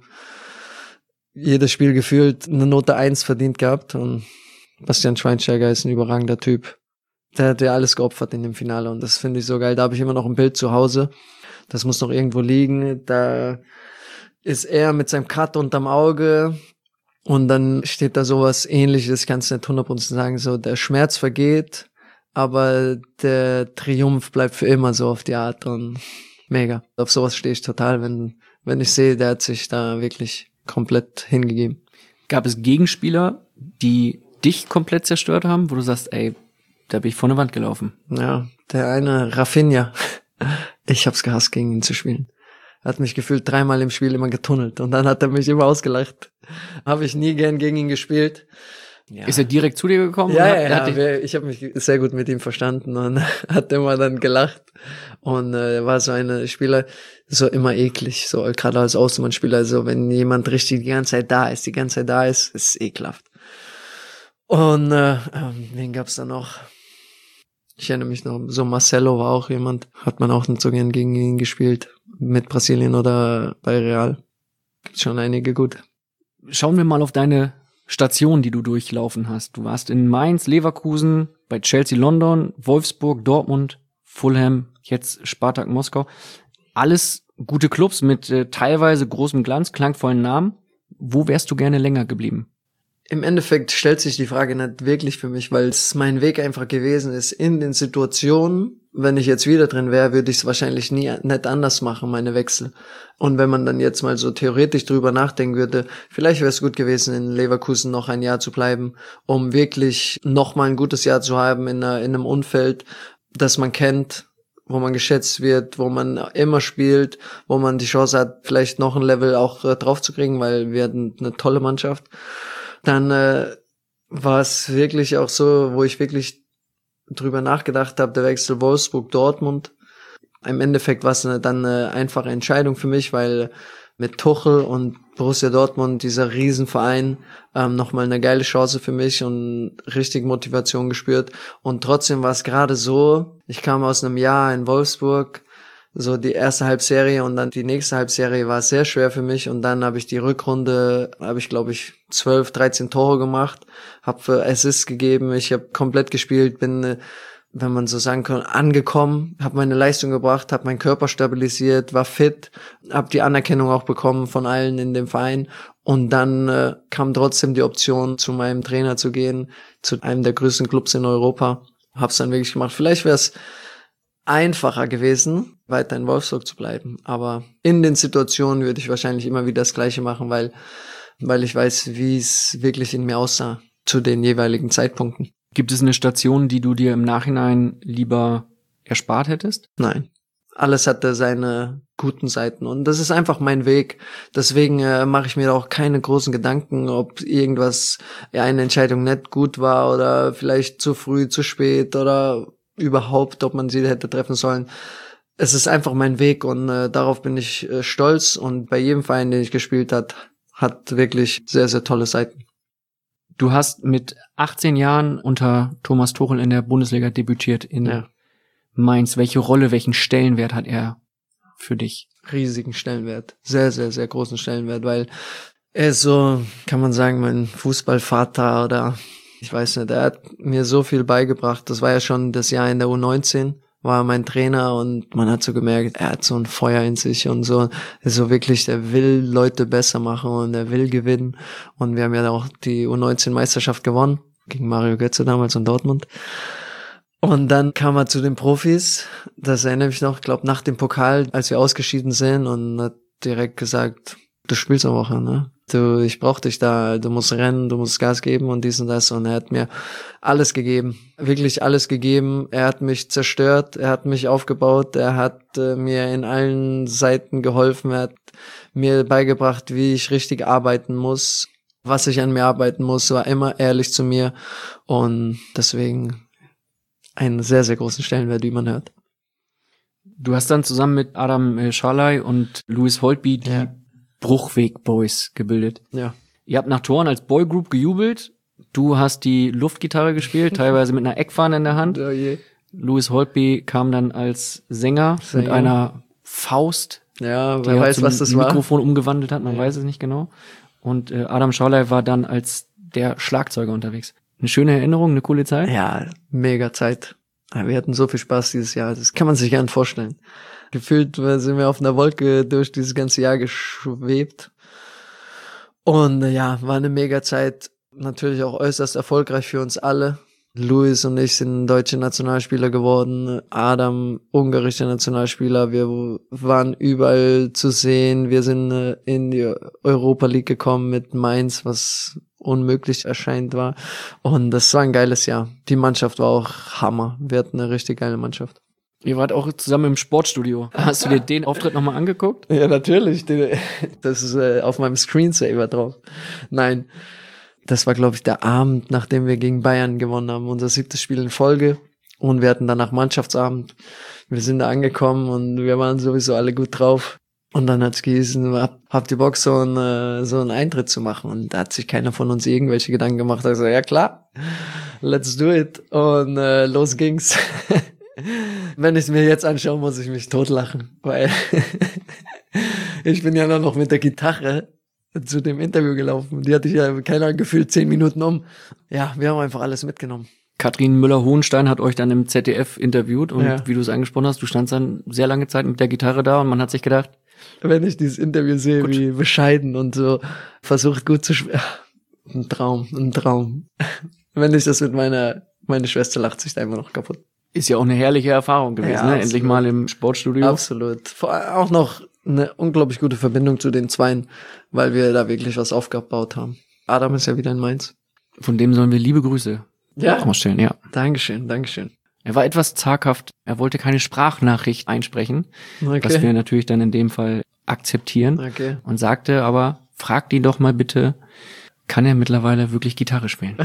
Jedes Spiel gefühlt eine Note eins verdient gehabt, und Bastian Schweinsteiger ist ein überragender Typ. Der hat ja alles geopfert in dem Finale, und das finde ich so geil. Da habe ich immer noch ein Bild zu Hause. Das muss noch irgendwo liegen. Da ist er mit seinem Cut unterm Auge, und dann steht da sowas Ähnliches, ich kann es nicht hundert Prozent sagen, so der Schmerz vergeht, aber der Triumph bleibt für immer, so auf die Art, und mega. Auf sowas stehe ich total, wenn wenn ich sehe, der hat sich da wirklich komplett hingegeben. Gab es Gegenspieler, die dich komplett zerstört haben, wo du sagst, ey, da bin ich vor eine Wand gelaufen? Ja, der eine, Rafinha. Ich hab's gehasst, gegen ihn zu spielen. Er hat mich gefühlt dreimal im Spiel immer getunnelt, und dann hat er mich immer ausgelacht. Habe ich nie gern gegen ihn gespielt. Ja. Ist er direkt zu dir gekommen? Ja, hat, ja, ja dich... wir, ich habe mich sehr gut mit ihm verstanden, und hat immer dann gelacht, und äh, war so eine Spieler, so immer eklig, so gerade als Außenbahnspieler, so wenn jemand richtig die ganze Zeit da ist, die ganze Zeit da ist, ist ekelhaft. Und äh, ähm, wen gab's da noch? Ich erinnere mich noch, so Marcelo war auch jemand, hat man auch nicht so gern gegen ihn gespielt, mit Brasilien oder bei Real. Gibt's schon einige gute. Schauen wir mal auf deine Station, die du durchlaufen hast. Du warst in Mainz, Leverkusen, bei Chelsea London, Wolfsburg, Dortmund, Fulham, jetzt Spartak Moskau. Alles gute Clubs mit äh, teilweise großem Glanz, klangvollen Namen. Wo wärst du gerne länger geblieben? Im Endeffekt stellt sich die Frage nicht wirklich für mich, weil es mein Weg einfach gewesen ist in den Situationen. Wenn ich jetzt wieder drin wäre, würde ich es wahrscheinlich nie nicht anders machen, meine Wechsel. Und wenn man dann jetzt mal so theoretisch drüber nachdenken würde, vielleicht wäre es gut gewesen, in Leverkusen noch ein Jahr zu bleiben, um wirklich noch mal ein gutes Jahr zu haben in, einer, in einem Umfeld, das man kennt, wo man geschätzt wird, wo man immer spielt, wo man die Chance hat, vielleicht noch ein Level auch äh, drauf zu kriegen, weil wir hatten eine tolle Mannschaft. Dann äh, war es wirklich auch so, wo ich wirklich drüber nachgedacht habe, der Wechsel Wolfsburg-Dortmund. Im Endeffekt war es eine, dann eine einfache Entscheidung für mich, weil mit Tuchel und Borussia Dortmund, dieser Riesenverein, ähm, nochmal eine geile Chance für mich und richtig Motivation gespürt. Und trotzdem war es gerade so, ich kam aus einem Jahr in Wolfsburg, so die erste Halbserie, und dann die nächste Halbserie war sehr schwer für mich, und dann habe ich die Rückrunde, habe ich glaube ich zwölf, dreizehn Tore gemacht, habe Assists gegeben, ich habe komplett gespielt, bin wenn man so sagen kann, angekommen, habe meine Leistung gebracht, habe meinen Körper stabilisiert, war fit, habe die Anerkennung auch bekommen von allen in dem Verein und dann äh, kam trotzdem die Option, zu meinem Trainer zu gehen, zu einem der größten Clubs in Europa. Hab's dann wirklich gemacht. Vielleicht wäre es einfacher gewesen, weiter in Wolfsburg zu bleiben, aber in den Situationen würde ich wahrscheinlich immer wieder das Gleiche machen, weil weil ich weiß, wie es wirklich in mir aussah zu den jeweiligen Zeitpunkten. Gibt es eine Station, die du dir im Nachhinein lieber erspart hättest? Nein. Alles hatte seine guten Seiten und das ist einfach mein Weg. Deswegen äh, mache ich mir auch keine großen Gedanken, ob irgendwas, ja, eine Entscheidung nicht gut war oder vielleicht zu früh, zu spät oder überhaupt, ob man sie hätte treffen sollen. Es ist einfach mein Weg und äh, darauf bin ich äh, stolz und bei jedem Verein, den ich gespielt hat, hat wirklich sehr, sehr tolle Seiten. Du hast mit achtzehn Jahren unter Thomas Tuchel in der Bundesliga debütiert in Ja. Mainz. Welche Rolle, welchen Stellenwert hat er für dich? Riesigen Stellenwert. Sehr, sehr, sehr großen Stellenwert, weil er ist so, kann man sagen, mein Fußballvater oder ich weiß nicht, er hat mir so viel beigebracht. Das war ja schon das Jahr in der U neunzehn, war mein Trainer und man hat so gemerkt, er hat so ein Feuer in sich und so, so wirklich, der will Leute besser machen und er will gewinnen. Und wir haben ja auch die U neunzehn Meisterschaft gewonnen, gegen Mario Götze damals in Dortmund. Und dann kam er zu den Profis, das erinnere ich noch, glaube nach dem Pokal, als wir ausgeschieden sind und hat direkt gesagt, du spielst am Wochenende, ne? Du, ich brauch dich da, du musst rennen, du musst Gas geben und dies und das. Und er hat mir alles gegeben, wirklich alles gegeben. Er hat mich zerstört, er hat mich aufgebaut, er hat äh, mir in allen Seiten geholfen, er hat mir beigebracht, wie ich richtig arbeiten muss, was ich an mir arbeiten muss, war immer ehrlich zu mir und deswegen einen sehr, sehr großen Stellenwert, wie man hört. Du hast dann zusammen mit Adam äh, Scharley und Louis Holtby die Ja. Bruchweg Boys gebildet. Ja. Ihr habt nach Toren als Boygroup gejubelt. Du hast die Luftgitarre gespielt, teilweise mit einer Eckfahne in der Hand. Oh je. Louis Holtby kam dann als Sänger, Sänger. mit einer Faust, Ja, die wer er weiß, zum was das war. Mikrofon umgewandelt hat, man Ja. weiß es nicht genau. Und äh, Adam Scharley war dann als der Schlagzeuger unterwegs. Eine schöne Erinnerung, eine coole Zeit. Ja, mega Zeit. Ja, wir hatten so viel Spaß dieses Jahr, das kann man sich gar nicht vorstellen. Gefühlt sind wir auf einer Wolke durch dieses ganze Jahr geschwebt. Und äh, ja, war eine mega Zeit. Natürlich auch äußerst erfolgreich für uns alle. Luis und ich sind deutsche Nationalspieler geworden. Adam, ungarischer Nationalspieler. Wir waren überall zu sehen. Wir sind äh, in die Europa League gekommen mit Mainz, was unmöglich erscheint war. Und das war ein geiles Jahr. Die Mannschaft war auch Hammer. Wir hatten eine richtig geile Mannschaft. Ihr wart auch zusammen im Sportstudio. Hast du dir den Auftritt nochmal angeguckt? Ja, natürlich. Das ist äh, auf meinem Screensaver drauf. Nein, das war, glaube ich, der Abend, nachdem wir gegen Bayern gewonnen haben. Unser siebtes Spiel in Folge. Und wir hatten danach Mannschaftsabend. Wir sind da angekommen und wir waren sowieso alle gut drauf. Und dann hat's gehießen, hab, habt ihr Bock, so einen, äh, so einen Eintritt zu machen? Und da hat sich keiner von uns irgendwelche Gedanken gemacht. Da gesagt, ja klar, let's do it. Und äh, los ging's. Wenn ich es mir jetzt anschaue, muss ich mich totlachen, weil ich bin ja noch mit der Gitarre zu dem Interview gelaufen. Die hatte ich ja, keine Ahnung, gefühlt zehn Minuten um. Ja, wir haben einfach alles mitgenommen. Katrin Müller-Hohenstein hat euch dann im Z D F interviewt und Ja. wie du es angesprochen hast, du standst dann sehr lange Zeit mit der Gitarre da und man hat sich gedacht, Wenn ich dieses Interview sehe, Gut. wie bescheiden und so versucht gut zu spielen. Ein Traum, ein Traum. Wenn ich das mit meiner, meine Schwester lacht sich da immer noch kaputt. ist ja auch eine herrliche Erfahrung gewesen, Ja, ne? absolut. Endlich mal im Sportstudio. Absolut. Vor allem auch noch eine unglaublich gute Verbindung zu den Zweien, weil wir da wirklich was aufgebaut haben. Adam ist ja wieder in Mainz. Von dem sollen wir liebe Grüße Ja. ausstellen, ja. Dankeschön, Dankeschön. Er war etwas zaghaft, er wollte keine Sprachnachricht einsprechen, was wir natürlich dann in dem Fall akzeptieren Okay. und sagte aber, fragt ihn doch mal bitte, kann er mittlerweile wirklich Gitarre spielen?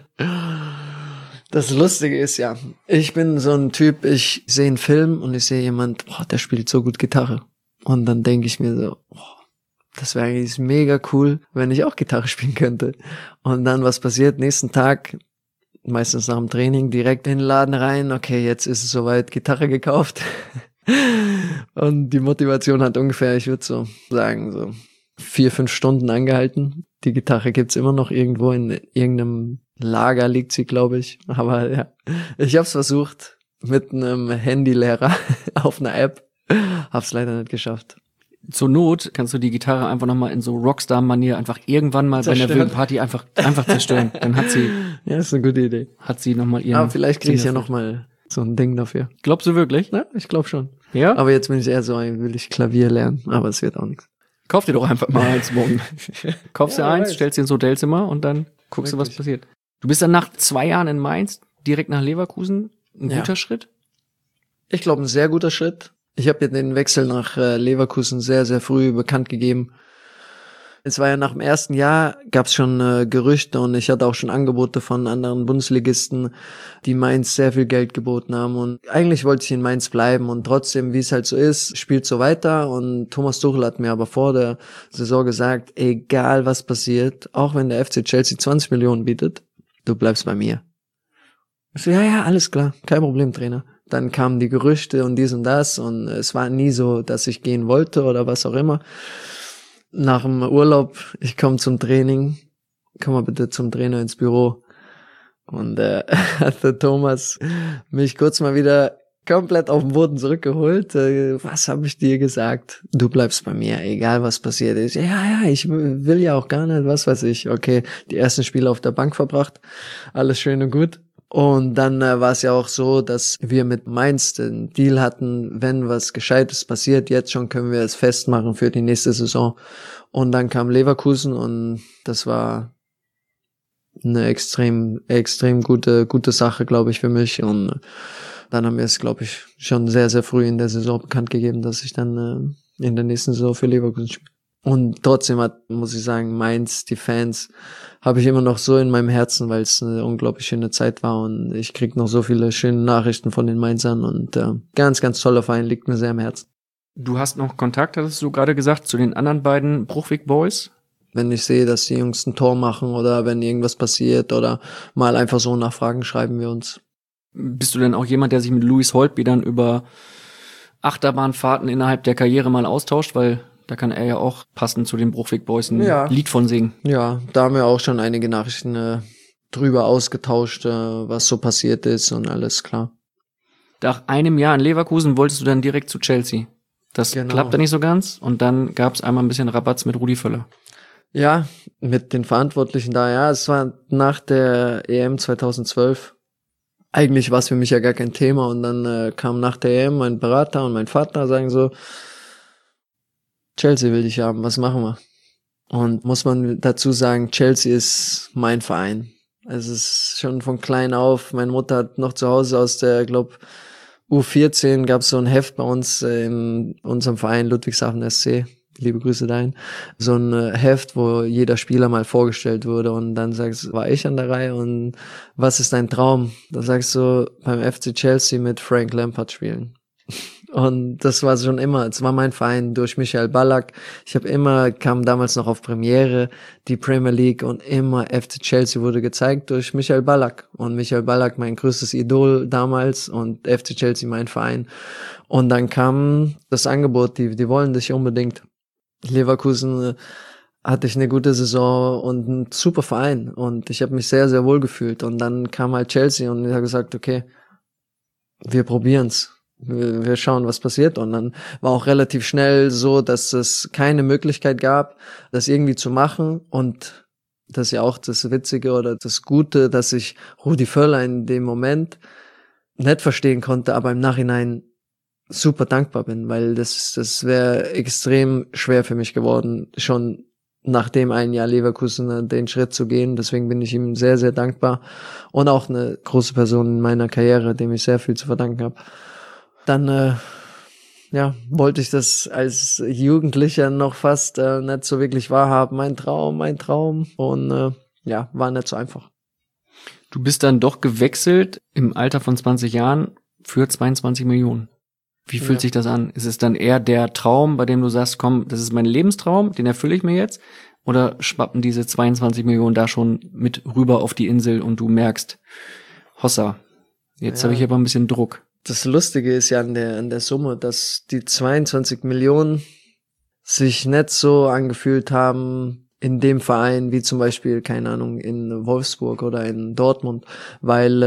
Das Lustige ist ja, ich bin so ein Typ, ich sehe einen Film und ich sehe jemand, boah, der spielt so gut Gitarre. Und dann denke ich mir so, boah, das wäre eigentlich mega cool, wenn ich auch Gitarre spielen könnte. Und dann, was passiert? Nächsten Tag, meistens nach dem Training, direkt in den Laden rein, okay, jetzt ist es soweit, Gitarre gekauft. Und die Motivation hat ungefähr, ich würde so sagen, so vier, fünf Stunden angehalten. Die Gitarre gibt's immer noch irgendwo in irgendeinem Lager liegt sie, glaube ich. Aber ja, ich habe es versucht. mit einem Handylehrer auf einer App. Hab's leider nicht geschafft. Zur Not kannst du die Gitarre einfach nochmal in so Rockstar-Manier einfach irgendwann mal Zerstören. bei einer wilden Party einfach, einfach zerstören. Dann hat sie, Ja, ist eine gute Idee. hat sie nochmal ihren... Aber vielleicht kriege ich ja Sinn noch mal so ein Ding dafür. erfüllt. Glaubst du wirklich? Ja, ich glaube schon. Ja? Aber jetzt bin ich eher so ein, will ich Klavier lernen, aber es wird auch nichts. Kauf dir doch einfach mal eins morgen. Kaufst dir Ja, wer eins, weiß. stellst dir ins Hotelzimmer und dann guckst du, was Wirklich. passiert. Du bist dann nach zwei Jahren in Mainz direkt nach Leverkusen. Ein Ja. guter Schritt? Ich glaube, ein sehr guter Schritt. Ich habe ja den Wechsel nach äh, Leverkusen sehr, sehr früh bekannt gegeben. Es war ja nach dem ersten Jahr, gab es schon äh, Gerüchte und ich hatte auch schon Angebote von anderen Bundesligisten, die Mainz sehr viel Geld geboten haben. Und eigentlich wollte ich in Mainz bleiben und trotzdem, wie es halt so ist, spielt so weiter. Und Thomas Tuchel hat mir aber vor der Saison gesagt, egal was passiert, auch wenn der F C Chelsea zwanzig Millionen bietet, du bleibst bei mir. Ich so, ja, ja, alles klar, kein Problem, Trainer. Dann kamen die Gerüchte und dies und das und es war nie so, dass ich gehen wollte oder was auch immer. Nach dem Urlaub, ich komme zum Training, komm mal bitte zum Trainer ins Büro. Und äh, hat der Thomas mich kurz mal wieder komplett auf den Boden zurückgeholt. Äh, was habe ich dir gesagt? Du bleibst bei mir, egal was passiert ist. Ja, ja, ich will ja auch gar nicht, was weiß ich. Okay, die ersten Spiele auf der Bank verbracht, alles schön und gut. Und dann äh, war es ja auch so, dass wir mit Mainz den Deal hatten, wenn was Gescheites passiert, jetzt schon können wir es festmachen für die nächste Saison. Und dann kam Leverkusen und das war eine extrem, extrem gute, gute Sache, glaube ich, für mich. Und äh, dann haben wir es, glaube ich, schon sehr, sehr früh in der Saison bekannt gegeben, dass ich dann äh, in der nächsten Saison für Leverkusen spiele. Und trotzdem hat, muss ich sagen, Mainz, die Fans, habe ich immer noch so in meinem Herzen, weil es eine unglaublich schöne Zeit war und ich krieg noch so viele schöne Nachrichten von den Mainzern und äh, ganz, ganz toller Verein, liegt mir sehr am Herzen. Du hast noch Kontakt, hattest du gerade gesagt, zu den anderen beiden Bruchweg Boys? Wenn ich sehe, dass die Jungs ein Tor machen oder wenn irgendwas passiert oder mal einfach so nachfragen, schreiben wir uns. Bist du denn auch jemand, der sich mit Louis Holtby dann über Achterbahnfahrten innerhalb der Karriere mal austauscht, weil da kann er ja auch passend zu den Bruchweg Boys ein Ja. Lied von singen. Ja, da haben wir auch schon einige Nachrichten äh, drüber ausgetauscht, äh, was so passiert ist und alles klar. Nach einem Jahr in Leverkusen wolltest du dann direkt zu Chelsea. Das Genau. klappte nicht so ganz und dann gab es einmal ein bisschen Rabatz mit Rudi Völler. Ja, mit den Verantwortlichen da, ja, es war nach der E M zweitausendzwölf. Eigentlich war es für mich ja gar kein Thema und dann äh, kam nach der E M mein Berater und mein Vater, sagen so, Chelsea will dich haben, was machen wir? Und muss man dazu sagen, Chelsea ist mein Verein. Es ist schon von klein auf, meine Mutter hat noch zu Hause aus der, glaub, U vierzehn gab es so ein Heft bei uns äh, in unserem Verein Ludwigshafen S C. Liebe Grüße dahin. So ein äh, Heft, wo jeder Spieler mal vorgestellt wurde und dann sagst du, war ich an der Reihe und was ist dein Traum? Da sagst du, beim F C Chelsea mit Frank Lampard spielen. Und das war schon immer, es war mein Verein durch Michael Ballack. Ich habe immer, kam damals noch auf Premiere, die Premier League und immer F C Chelsea wurde gezeigt durch Michael Ballack. Und Michael Ballack mein größtes Idol damals und F C Chelsea mein Verein. Und dann kam das Angebot, die, die wollen dich unbedingt. Leverkusen äh, hatte ich eine gute Saison und einen super Verein und ich habe mich sehr, sehr wohl gefühlt. Und dann kam halt Chelsea und ich habe gesagt, okay, wir probieren's. Wir, wir schauen, was passiert. Und dann war auch relativ schnell so, dass es keine Möglichkeit gab, das irgendwie zu machen. Und das ist ja auch das Witzige oder das Gute, dass ich Rudi Völler in dem Moment nicht verstehen konnte, aber im Nachhinein super dankbar bin, weil das das wäre extrem schwer für mich geworden, schon nach dem einen Jahr Leverkusen den Schritt zu gehen. Deswegen bin ich ihm sehr, sehr dankbar und auch eine große Person in meiner Karriere, dem ich sehr viel zu verdanken habe. Dann äh, ja, wollte ich das als Jugendlicher noch fast äh, nicht so wirklich wahrhaben. Mein Traum, mein Traum und äh, ja, war nicht so einfach. Du bist dann doch gewechselt im Alter von zwanzig Jahren für zweiundzwanzig Millionen. Wie fühlt Ja. sich das an? Ist es dann eher der Traum, bei dem du sagst, komm, das ist mein Lebenstraum, den erfülle ich mir jetzt? Oder schwappen diese zweiundzwanzig Millionen da schon mit rüber auf die Insel und du merkst, Hossa, jetzt Ja. habe ich aber ein bisschen Druck. Das Lustige ist ja an der, an der Summe, dass die zweiundzwanzig Millionen sich nicht so angefühlt haben in dem Verein wie zum Beispiel, keine Ahnung, in Wolfsburg oder in Dortmund, weil äh,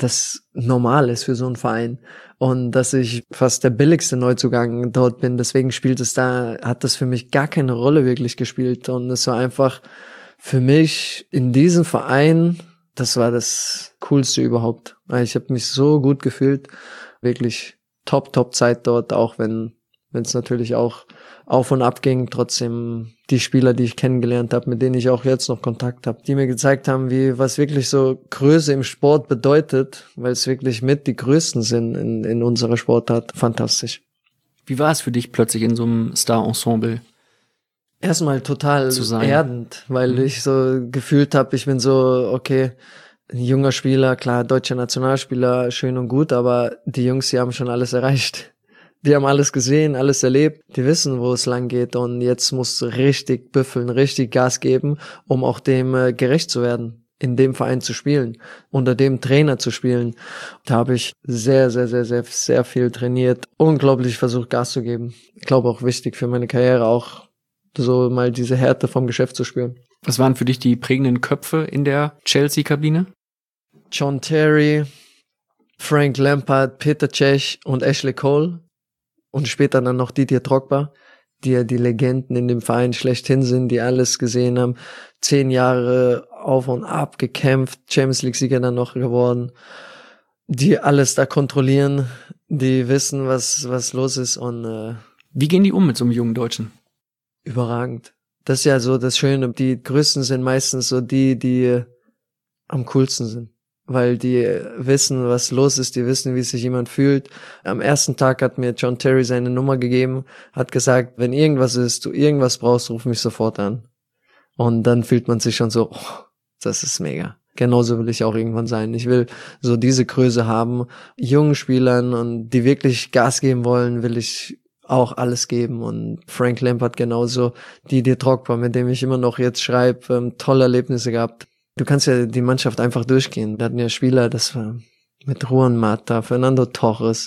das normal ist für so einen Verein. Und dass ich fast der billigste Neuzugang dort bin. Deswegen spielt es da, hat das für mich gar keine Rolle wirklich gespielt. Und es war einfach für mich in diesem Verein, das war das Coolste überhaupt. Ich habe mich so gut gefühlt. Wirklich top, top Zeit dort, auch wenn wenn es natürlich auch auf und ab ging. Trotzdem die Spieler, die ich kennengelernt habe, mit denen ich auch jetzt noch Kontakt habe, die mir gezeigt haben, wie was wirklich so Größe im Sport bedeutet, weil es wirklich mit die Größten sind in, in unserer Sportart. Fantastisch. Wie war es für dich plötzlich in so einem Star-Ensemble? Erstmal total erdend, weil mhm. ich so gefühlt habe, ich bin so, okay, ein junger Spieler, klar, deutscher Nationalspieler, schön und gut, aber die Jungs, die haben schon alles erreicht. Die haben alles gesehen, alles erlebt, die wissen, wo es lang geht und jetzt musst du richtig büffeln, richtig Gas geben, um auch dem äh, gerecht zu werden, in dem Verein zu spielen, unter dem Trainer zu spielen. Da habe ich sehr, sehr, sehr, sehr, sehr viel trainiert, unglaublich versucht, Gas zu geben. Ich glaube auch wichtig für meine Karriere, auch so mal diese Härte vom Geschäft zu spüren. Was waren für dich die prägenden Köpfe in der Chelsea-Kabine? John Terry, Frank Lampard, Peter Cech und Ashley Cole. Und später dann noch Didier Drogba, die ja die Legenden in dem Verein schlechthin sind, die alles gesehen haben. Zehn Jahre auf und ab gekämpft, Champions League-Sieger dann noch geworden, die alles da kontrollieren, die wissen, was was los ist. Und äh, wie gehen die um mit so einem jungen Deutschen? Überragend. Das ist ja so das Schöne. Die Größten sind meistens so die, die am coolsten sind. Weil die wissen, was los ist, die wissen, wie sich jemand fühlt. Am ersten Tag hat mir John Terry seine Nummer gegeben, hat gesagt, wenn irgendwas ist, du irgendwas brauchst, ruf mich sofort an. Und dann fühlt man sich schon so, oh, das ist mega. Genauso will ich auch irgendwann sein. Ich will so diese Größe haben. Jungen Spielern und die wirklich Gas geben wollen, will ich auch alles geben. Und Frank Lampard genauso, Didier Drogba, mit dem ich immer noch jetzt schreibe, ähm, tolle Erlebnisse gehabt. Du kannst ja die Mannschaft einfach durchgehen. Wir hatten ja Spieler, das war mit Juan Mata, Fernando Torres,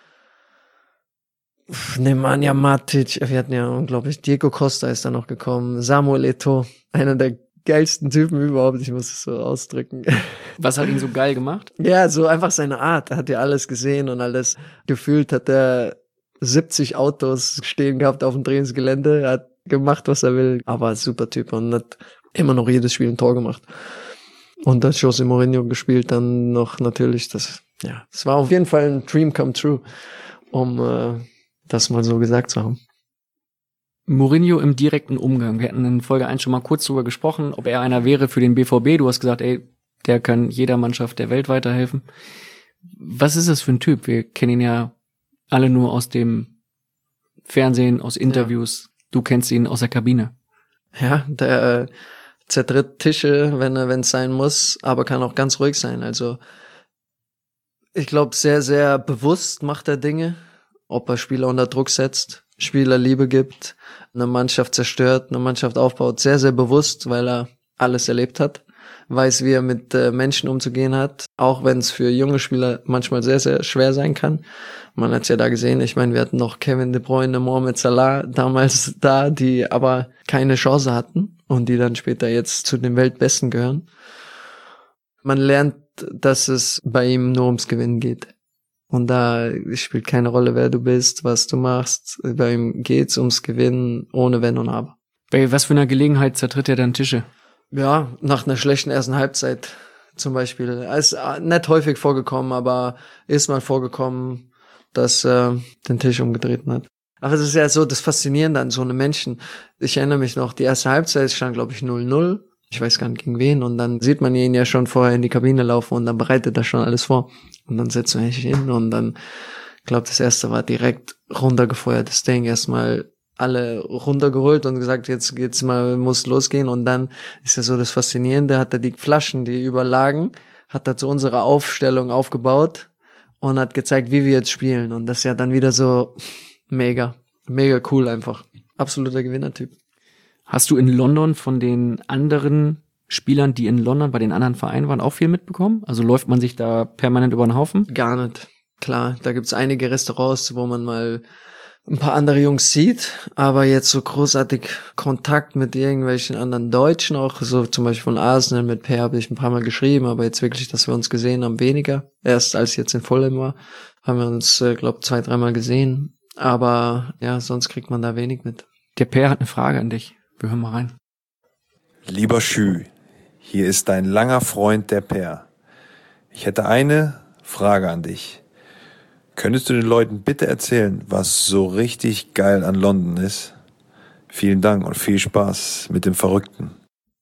Nemanja Matic, wir hatten ja unglaublich, Diego Costa ist da noch gekommen, Samuel Eto'o, einer der geilsten Typen überhaupt, ich muss es so ausdrücken. Was hat ihn so geil gemacht? Ja, so einfach seine Art, er hat ja alles gesehen und alles gefühlt, hat er siebzig Autos stehen gehabt auf dem Trainingsgelände, er hat gemacht, was er will, aber super Typ und hat immer noch jedes Spiel ein Tor gemacht. Und das José Mourinho gespielt dann noch natürlich, das, ja, es war auf jeden Fall ein Dream come true, um äh, das mal so gesagt zu haben. Mourinho im direkten Umgang. Wir hatten in Folge eins schon mal kurz drüber gesprochen, ob er einer wäre für den B V B. Du hast gesagt, ey, der kann jeder Mannschaft der Welt weiterhelfen. Was ist das für ein Typ? Wir kennen ihn ja alle nur aus dem Fernsehen, aus Interviews. Ja. Du kennst ihn aus der Kabine. Ja, der äh, zertritt Tische, wenn er, wenn es sein muss, aber kann auch ganz ruhig sein. Also ich glaube, sehr, sehr bewusst macht er Dinge, ob er Spieler unter Druck setzt, Spieler Liebe gibt, eine Mannschaft zerstört, eine Mannschaft aufbaut, sehr, sehr bewusst, weil er alles erlebt hat, weiß, wie er mit äh, Menschen umzugehen hat, auch wenn es für junge Spieler manchmal sehr, sehr schwer sein kann. Man hat es ja da gesehen, ich meine, wir hatten noch Kevin De Bruyne, Mohamed Salah damals da, die aber keine Chance hatten und die dann später jetzt zu den Weltbesten gehören. Man lernt, dass es bei ihm nur ums Gewinnen geht. Und da spielt keine Rolle, wer du bist, was du machst. Bei ihm geht's ums Gewinnen, ohne Wenn und Aber. Bei was für einer Gelegenheit zertritt er dann Tische? Ja, nach einer schlechten ersten Halbzeit zum Beispiel. Ist nicht häufig vorgekommen, aber ist mal vorgekommen, dass er äh, den Tisch umgedreht hat. Aber es ist ja so das Faszinierende an so einem Menschen. Ich erinnere mich noch, die erste Halbzeit stand, glaube ich, null null. Ich weiß gar nicht gegen wen. Und dann sieht man ihn ja schon vorher in die Kabine laufen und dann bereitet er schon alles vor. Und dann setzt er sich hin und dann, ich glaube, das erste war direkt runtergefeuert. Das Ding erstmal alle runtergeholt und gesagt, jetzt geht's mal, muss losgehen. Und dann ist ja so das Faszinierende, hat er die Flaschen, die überlagen, hat er zu unserer Aufstellung aufgebaut und hat gezeigt, wie wir jetzt spielen. Und das ist ja dann wieder so mega, mega cool einfach. Absoluter Gewinnertyp. Hast du in London von den anderen Spielern, die in London bei den anderen Vereinen waren, auch viel mitbekommen? Also läuft man sich da permanent über den Haufen? Gar nicht. Klar, da gibt's einige Restaurants, wo man mal ein paar andere Jungs sieht, aber jetzt so großartig Kontakt mit irgendwelchen anderen Deutschen, auch so zum Beispiel von Arsenal, mit Per habe ich ein paar Mal geschrieben, aber jetzt wirklich, dass wir uns gesehen haben, weniger. Erst als ich jetzt in Fulham war, haben wir uns, äh, glaube zwei, dreimal gesehen, aber ja, sonst kriegt man da wenig mit. Der Per hat eine Frage an dich. Wir hören mal rein. Lieber Schü, hier ist dein langer Freund, der Per. Ich hätte eine Frage an dich. Könntest du den Leuten bitte erzählen, was so richtig geil an London ist? Vielen Dank und viel Spaß mit dem Verrückten.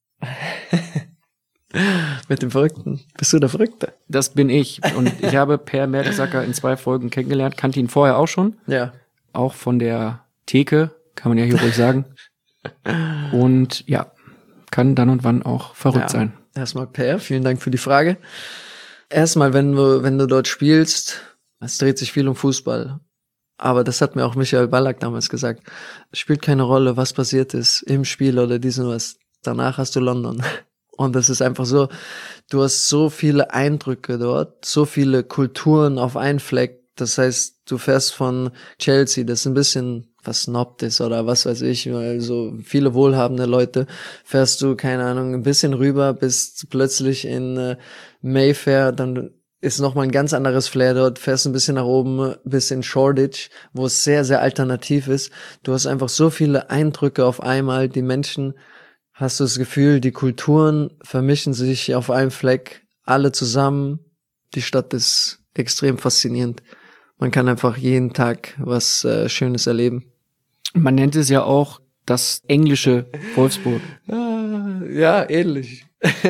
Mit dem Verrückten? Bist du der Verrückte? Das bin ich. Und ich habe Per Mertesacker in zwei Folgen kennengelernt, kannte ihn vorher auch schon. Ja. Auch von der Theke, kann man ja hier ruhig sagen. Und ja, kann dann und wann auch verrückt ja. sein. Erstmal Per, vielen Dank für die Frage. Erstmal, wenn du, wenn du dort spielst, es dreht sich viel um Fußball. Aber das hat mir auch Michael Ballack damals gesagt. Es spielt keine Rolle, was passiert ist im Spiel oder dies und was. Danach hast du London. Und das ist einfach so, du hast so viele Eindrücke dort, so viele Kulturen auf einen Fleck. Das heißt, du fährst von Chelsea, das ein bisschen versnobbt ist oder was weiß ich, weil so viele wohlhabende Leute, fährst du, keine Ahnung, ein bisschen rüber, bist plötzlich in äh, Mayfair, dann ist nochmal ein ganz anderes Flair dort, fährst ein bisschen nach oben, bis in Shoreditch, wo es sehr, sehr alternativ ist. Du hast einfach so viele Eindrücke auf einmal, die Menschen, hast du das Gefühl, die Kulturen vermischen sich auf einem Fleck, alle zusammen. Die Stadt ist extrem faszinierend. Man kann einfach jeden Tag was äh, Schönes erleben. Man nennt es ja auch das englische Wolfsburg. Ja, ähnlich.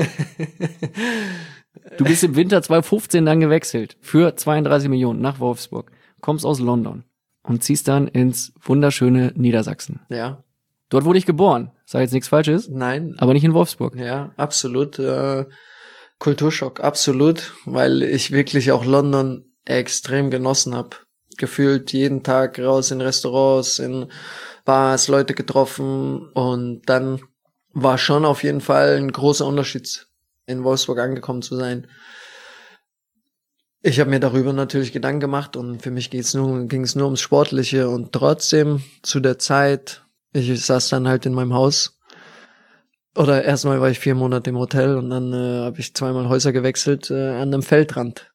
Du bist im Winter zweitausendfünfzehn dann gewechselt für zweiunddreißig Millionen nach Wolfsburg, kommst aus London und ziehst dann ins wunderschöne Niedersachsen. Ja. Dort wurde ich geboren. Sag jetzt nichts Falsches. Nein. Aber nicht in Wolfsburg. Ja, absolut. Äh, Kulturschock, absolut, weil ich wirklich auch London extrem genossen habe. Gefühlt jeden Tag raus in Restaurants, in Bars, Leute getroffen und dann war schon auf jeden Fall ein großer Unterschied, in Wolfsburg angekommen zu sein. Ich habe mir darüber natürlich Gedanken gemacht und für mich geht's nur, ging es nur ums Sportliche und trotzdem zu der Zeit, ich saß dann halt in meinem Haus oder erstmal war ich vier Monate im Hotel und dann äh, habe ich zweimal Häuser gewechselt äh, an einem Feldrand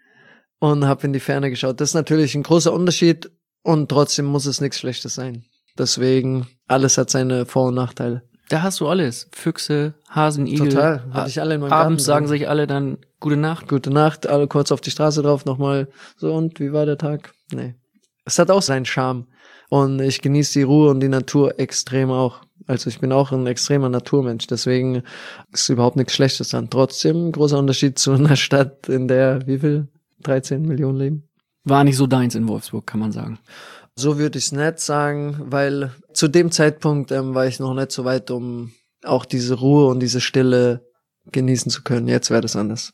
und habe in die Ferne geschaut. Das ist natürlich ein großer Unterschied und trotzdem muss es nichts Schlechtes sein. Deswegen, alles hat seine Vor- und Nachteile. Da hast du alles. Füchse, Hasen, Igel. Total, hatte ich alle in meinem Abends Garten sagen sich alle dann Gute Nacht. Gute Nacht, alle kurz auf die Straße drauf, nochmal so, und wie war der Tag? Nee. Es hat auch seinen Charme und ich genieße die Ruhe und die Natur extrem auch. Also ich bin auch ein extremer Naturmensch, deswegen ist überhaupt nichts Schlechtes dran. Trotzdem ein großer Unterschied zu einer Stadt, in der wie viel? dreizehn Millionen leben. War nicht so deins in Wolfsburg, kann man sagen. So würde ich es nicht sagen, weil zu dem Zeitpunkt ähm, war ich noch nicht so weit, um auch diese Ruhe und diese Stille genießen zu können. Jetzt wäre das anders.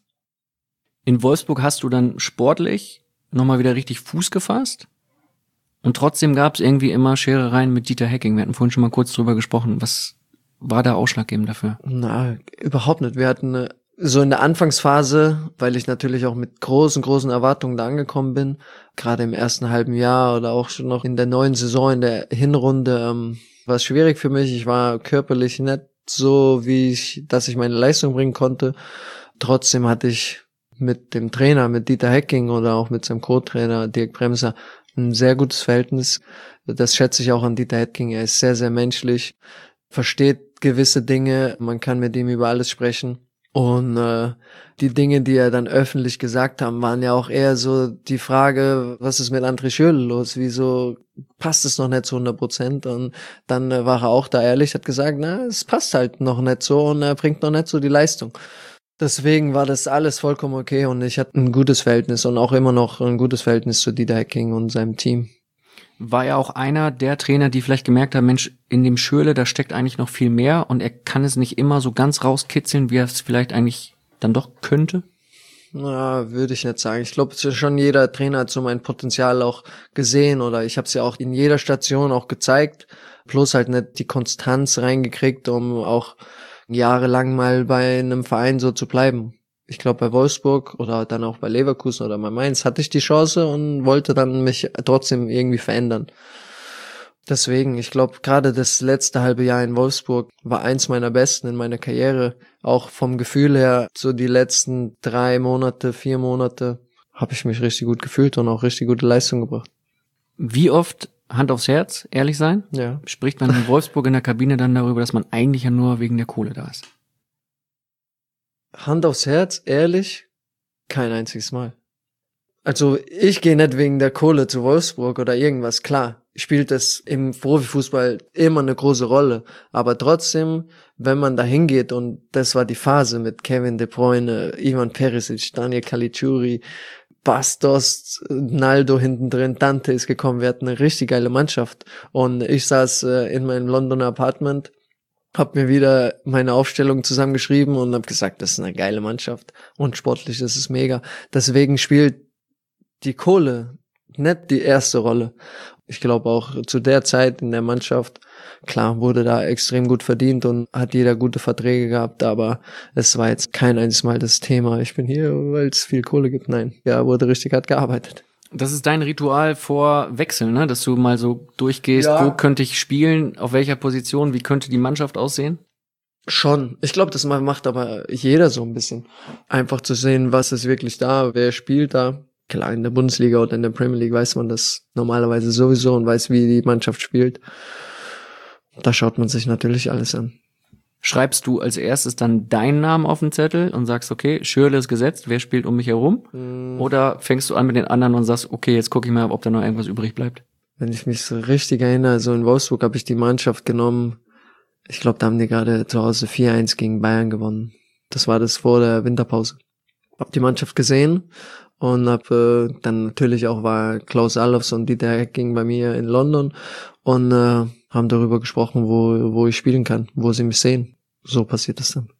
In Wolfsburg hast du dann sportlich nochmal wieder richtig Fuß gefasst und trotzdem gab es irgendwie immer Scherereien mit Dieter Hecking. Wir hatten vorhin schon mal kurz drüber gesprochen. Was war da ausschlaggebend dafür? Na, überhaupt nicht. Wir hatten eine So in der Anfangsphase, weil ich natürlich auch mit großen, großen Erwartungen da angekommen bin, gerade im ersten halben Jahr oder auch schon noch in der neuen Saison, in der Hinrunde, ähm, war es schwierig für mich. Ich war körperlich nicht so, wie ich, dass ich meine Leistung bringen konnte. Trotzdem hatte ich mit dem Trainer, mit Dieter Hecking oder auch mit seinem Co-Trainer Dirk Bremser ein sehr gutes Verhältnis. Das schätze ich auch an Dieter Hecking. Er ist sehr, sehr menschlich, versteht gewisse Dinge. Man kann mit ihm über alles sprechen. Und äh, die Dinge, die er dann öffentlich gesagt haben, waren ja auch eher so die Frage, was ist mit André Schürrle los? Wieso passt es noch nicht zu hundert Prozent? Und dann äh, war er auch da ehrlich, hat gesagt, na, es passt halt noch nicht so und er bringt noch nicht so die Leistung. Deswegen war das alles vollkommen okay und ich hatte ein gutes Verhältnis und auch immer noch ein gutes Verhältnis zu Dieter Hecking und seinem Team. War ja auch einer der Trainer, die vielleicht gemerkt haben, Mensch, in dem Schürrle, da steckt eigentlich noch viel mehr und er kann es nicht immer so ganz rauskitzeln, wie er es vielleicht eigentlich dann doch könnte? Na, würde ich nicht sagen. Ich glaube, schon jeder Trainer hat so mein Potenzial auch gesehen oder ich habe es ja auch in jeder Station auch gezeigt, bloß halt nicht die Konstanz reingekriegt, um auch jahrelang mal bei einem Verein so zu bleiben. Ich glaube, bei Wolfsburg oder dann auch bei Leverkusen oder bei Mainz hatte ich die Chance und wollte dann mich trotzdem irgendwie verändern. Deswegen, ich glaube, gerade das letzte halbe Jahr in Wolfsburg war eins meiner besten in meiner Karriere. Auch vom Gefühl her, so die letzten drei Monate, vier Monate, habe ich mich richtig gut gefühlt und auch richtig gute Leistung gebracht. Wie oft, Hand aufs Herz, ehrlich sein, Ja. spricht man in Wolfsburg in der Kabine dann darüber, dass man eigentlich ja nur wegen der Kohle da ist? Hand aufs Herz, ehrlich, kein einziges Mal. Also ich gehe nicht wegen der Kohle zu Wolfsburg oder irgendwas, klar. Spielt das im Profifußball immer eine große Rolle. Aber trotzdem, wenn man da hingeht, und das war die Phase mit Kevin De Bruyne, Ivan Perisic, Daniel Caligiuri, Bastos, Naldo hinten drin, Dante ist gekommen, wir hatten eine richtig geile Mannschaft. Und ich saß äh, in meinem Londoner Apartment, hab mir wieder meine Aufstellung zusammengeschrieben und hab gesagt, das ist eine geile Mannschaft. Und sportlich, das ist mega. Deswegen spielt die Kohle nicht die erste Rolle. Ich glaube auch zu der Zeit in der Mannschaft, klar, wurde da extrem gut verdient und hat jeder gute Verträge gehabt, aber es war jetzt kein einziges Mal das Thema, ich bin hier, weil es viel Kohle gibt. Nein, ja, wurde richtig hart gearbeitet. Das ist dein Ritual vor Wechseln, ne? Dass du mal so durchgehst, Ja. wo könnte ich spielen, auf welcher Position, wie könnte die Mannschaft aussehen? Schon. Ich glaube, das macht aber jeder so ein bisschen. Einfach zu sehen, was ist wirklich da, wer spielt da. Klar, in der Bundesliga oder in der Premier League weiß man das normalerweise sowieso und weiß, wie die Mannschaft spielt. Da schaut man sich natürlich alles an. Schreibst du als erstes dann deinen Namen auf den Zettel und sagst, okay, Schürrle ist gesetzt, wer spielt um mich herum? Mm. Oder fängst du an mit den anderen und sagst, okay, jetzt gucke ich mal, ob da noch irgendwas übrig bleibt? Wenn ich mich so richtig erinnere, so in Wolfsburg habe ich die Mannschaft genommen. Ich glaube, da haben die gerade zu Hause vier eins gegen Bayern gewonnen. Das war das vor der Winterpause. Hab die Mannschaft gesehen und hab äh, dann natürlich auch war Klaus Allofs und Dieter Hecking bei mir in London und äh, haben darüber gesprochen, wo wo ich spielen kann, wo sie mich sehen. So passiert das dann.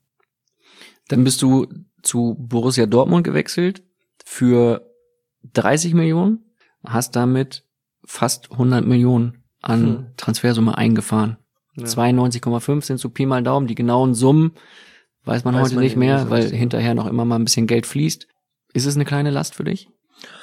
Dann bist du zu Borussia Dortmund gewechselt für dreißig Millionen, hast damit fast hundert Millionen an Hm. Transfersumme eingefahren. Ja. zweiundneunzig Komma fünf sind so Pi mal Daumen. Die genauen Summen weiß man Weiß heute man nicht ja mehr, nicht so weil richtig. hinterher noch immer mal ein bisschen Geld fließt. Ist es eine kleine Last für dich?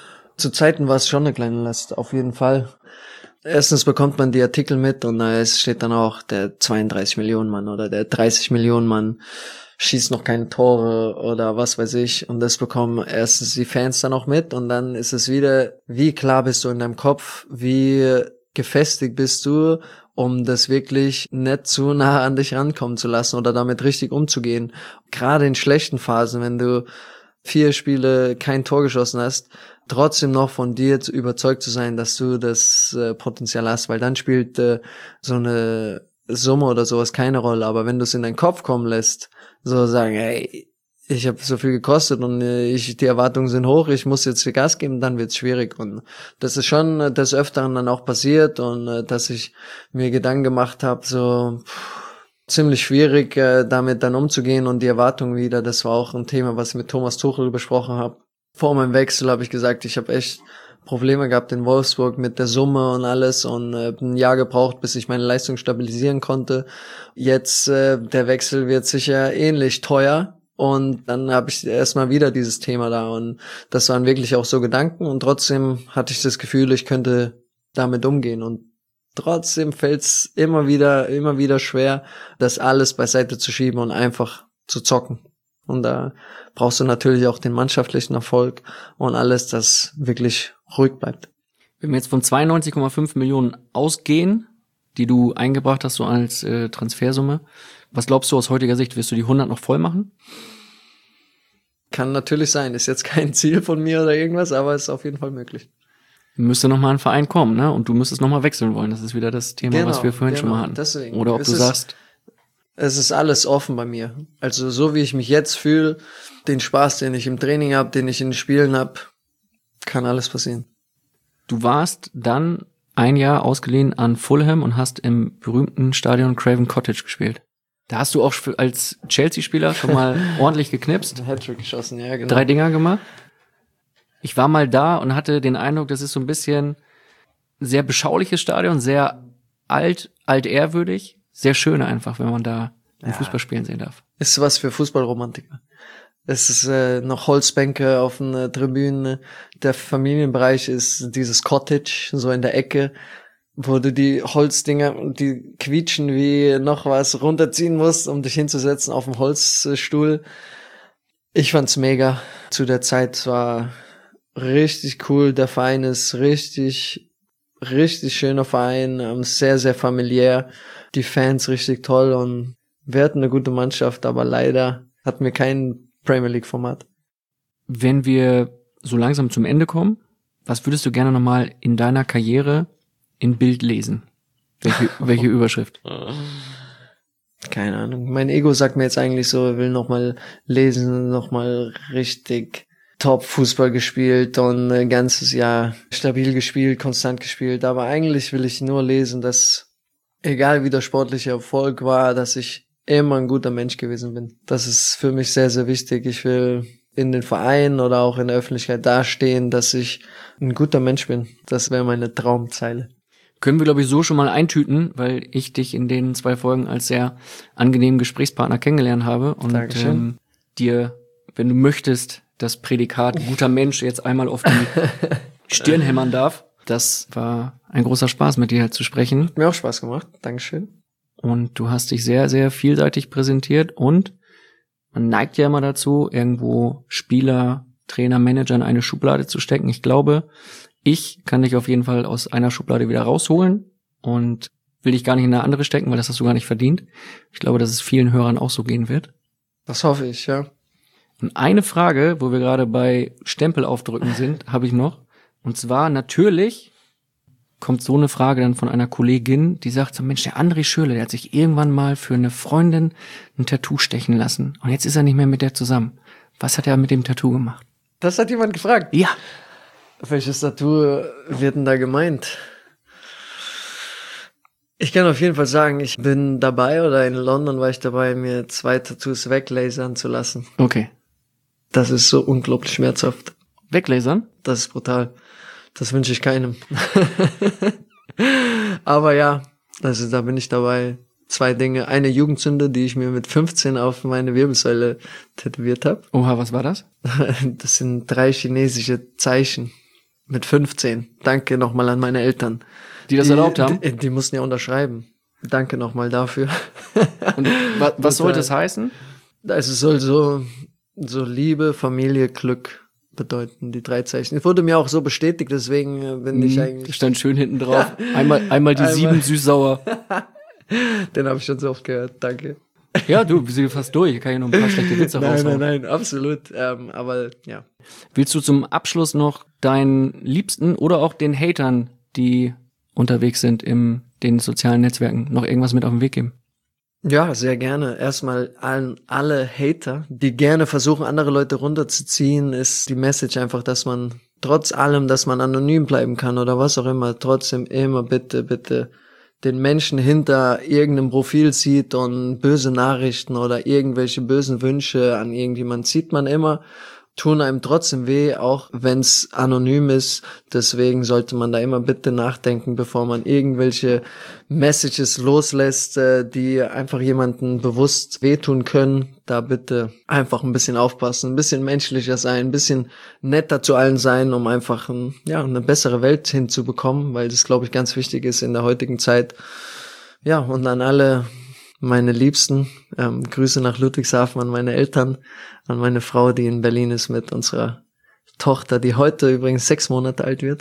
Zu Zeiten war es schon eine kleine Last, auf jeden Fall. Erstens bekommt man die Artikel mit und äh, es steht dann auch der zweiunddreißig Millionen Mann oder der dreißig Millionen Mann schießt noch keine Tore oder was weiß ich, und das bekommen erstens die Fans dann auch mit und dann ist es wieder, wie klar bist du in deinem Kopf, wie gefestigt bist du, um das wirklich nicht zu nah an dich rankommen zu lassen oder damit richtig umzugehen. Gerade in schlechten Phasen, wenn du vier Spiele kein Tor geschossen hast, trotzdem noch von dir zu überzeugt zu sein, dass du das äh, Potenzial hast, weil dann spielt äh, so eine Summe oder sowas keine Rolle, aber wenn du es in deinen Kopf kommen lässt, so sagen, hey, ich habe so viel gekostet und äh, ich die Erwartungen sind hoch, ich muss jetzt Gas geben, dann wird's schwierig und das ist schon äh, des Öfteren dann auch passiert und äh, dass ich mir Gedanken gemacht habe, so pff, ziemlich schwierig äh, damit dann umzugehen und die Erwartungen wieder, das war auch ein Thema, was ich mit Thomas Tuchel besprochen habe. Vor meinem Wechsel habe ich gesagt, ich habe echt Probleme gehabt in Wolfsburg mit der Summe und alles und äh, ein Jahr gebraucht, bis ich meine Leistung stabilisieren konnte. Jetzt, äh, der Wechsel wird sicher ähnlich teuer und dann habe ich erstmal wieder dieses Thema da und das waren wirklich auch so Gedanken und trotzdem hatte ich das Gefühl, ich könnte damit umgehen und trotzdem fällt's immer wieder, immer wieder schwer, das alles beiseite zu schieben und einfach zu zocken. Und da brauchst du natürlich auch den mannschaftlichen Erfolg und alles, das wirklich ruhig bleibt. Wenn wir jetzt von zweiundneunzig Komma fünf Millionen ausgehen, die du eingebracht hast so als äh, Transfersumme, was glaubst du aus heutiger Sicht, wirst du die hundert noch voll machen? Kann natürlich sein, ist jetzt kein Ziel von mir oder irgendwas, aber ist auf jeden Fall möglich. Müsste noch mal ein Verein kommen, ne? Und du müsstest noch mal wechseln wollen. Das ist wieder das Thema, Genau, was wir vorhin genau, schon mal hatten. deswegen. Oder ob Es du ist- sagst, Es ist alles offen bei mir. Also so wie ich mich jetzt fühle, den Spaß, den ich im Training habe, den ich in den Spielen habe, kann alles passieren. du warst dann ein Jahr ausgeliehen an Fulham und hast im berühmten Stadion Craven Cottage gespielt. Da hast du auch als Chelsea-Spieler schon mal ordentlich geknipst, Hattrick geschossen, ja genau. drei Dinger gemacht. Ich war mal da und hatte den Eindruck, das ist so ein bisschen sehr beschauliches Stadion, sehr alt, altehrwürdig, sehr schön einfach, wenn man da ein Ja. Fußball spielen sehen darf. Ist was für Fußballromantiker. Es ist äh, noch Holzbänke auf den äh, Tribünen. Der Familienbereich ist dieses Cottage, so in der Ecke. wo du die Holzdinger und die quietschen wie noch was runterziehen musst, um dich hinzusetzen auf dem Holzstuhl. Ich fand's mega. Zu der Zeit war richtig cool. Der Verein ist richtig, richtig schöner Verein, sehr, sehr familiär. Die Fans richtig toll und wir hatten eine gute Mannschaft, aber leider hatten wir kein Premier League Format. Wenn wir so langsam zum Ende kommen, was würdest du gerne nochmal in deiner Karriere in Bild lesen? Welche, welche Überschrift? Keine Ahnung. Mein Ego sagt mir jetzt eigentlich so, will nochmal lesen, nochmal richtig Top-Fußball gespielt und ein ganzes Jahr stabil gespielt, konstant gespielt. Aber eigentlich will ich nur lesen, dass, egal wie der sportliche Erfolg war, dass ich immer ein guter Mensch gewesen bin. Das ist für mich sehr, sehr wichtig. Ich will in den Vereinen oder auch in der Öffentlichkeit dastehen, dass ich ein guter Mensch bin. Das wäre meine Traumzeile. Können wir, glaube ich, so schon mal eintüten, weil ich dich in den zwei Folgen als sehr angenehmen Gesprächspartner kennengelernt habe und ähm, dir, wenn du möchtest, das Prädikat guter Mensch jetzt einmal auf die Stirn hämmern darf. Das war ein großer Spaß, mit dir zu sprechen. Hat mir auch Spaß gemacht. Dankeschön. Und du hast dich sehr, sehr vielseitig präsentiert und man neigt ja immer dazu, irgendwo Spieler, Trainer, Manager in eine Schublade zu stecken. Ich glaube, ich kann dich auf jeden Fall aus einer Schublade wieder rausholen und will dich gar nicht in eine andere stecken, weil das hast du gar nicht verdient. Ich glaube, dass es vielen Hörern auch so gehen wird. Das hoffe ich, ja. Und eine Frage, wo wir gerade bei Stempel aufdrücken sind, habe ich noch. Und zwar natürlich kommt so eine Frage dann von einer Kollegin, die sagt so, Mensch, der André Schürrle, der hat sich irgendwann mal für eine Freundin ein Tattoo stechen lassen. Und jetzt ist er nicht mehr mit der zusammen. Was hat er mit dem Tattoo gemacht? Das hat jemand gefragt? Ja. Welches Tattoo wird denn da gemeint? Ich kann auf jeden Fall sagen, ich bin dabei, oder in London war ich dabei, mir zwei Tattoos weglasern zu lassen. Okay. Das ist so unglaublich schmerzhaft. Weglasern? Das ist brutal. Das wünsche ich keinem. Aber ja, also da bin ich dabei. Zwei Dinge. Eine Jugendsünde, die ich mir mit fünfzehn auf meine Wirbelsäule tätowiert habe. Oha, was war das? Das sind drei chinesische Zeichen. Mit fünfzehn. Danke nochmal an meine Eltern. Die das die, erlaubt haben? Die, die mussten ja unterschreiben. Danke nochmal dafür. Und wa- was soll das heißen? Also es soll so, so Liebe, Familie, Glück bedeuten, die drei Zeichen. Es wurde mir auch so bestätigt, deswegen bin ich eigentlich... Stand schön hinten drauf. Einmal, einmal die Einmal. sieben süß-sauer. Den habe ich schon so oft gehört, danke. Ja, du, wir sind fast durch. Ich kann ja noch ein paar schlechte Witze Nein, raushauen. nein, nein, absolut. Ähm, aber ja. Willst du zum Abschluss noch deinen Liebsten oder auch den Hatern, die unterwegs sind in den sozialen Netzwerken, noch irgendwas mit auf den Weg geben? Ja, sehr gerne. Erstmal an alle Hater, die gerne versuchen, andere Leute runterzuziehen, ist die Message einfach, dass man trotz allem, dass man anonym bleiben kann oder was auch immer, trotzdem immer bitte, bitte den Menschen hinter irgendeinem Profil sieht und böse Nachrichten oder irgendwelche bösen Wünsche an irgendjemand sieht man immer, tun einem trotzdem weh, auch wenn es anonym ist. Deswegen sollte man da immer bitte nachdenken, bevor man irgendwelche Messages loslässt, die einfach jemanden bewusst wehtun können. Da bitte einfach ein bisschen aufpassen, ein bisschen menschlicher sein, ein bisschen netter zu allen sein, um einfach ein, ja, eine bessere Welt hinzubekommen, weil das, glaube ich, ganz wichtig ist in der heutigen Zeit. Ja, und an alle meine Liebsten, ähm, Grüße nach Ludwigshafen an meine Eltern, an meine Frau, die in Berlin ist mit unserer Tochter, die heute übrigens sechs Monate alt wird,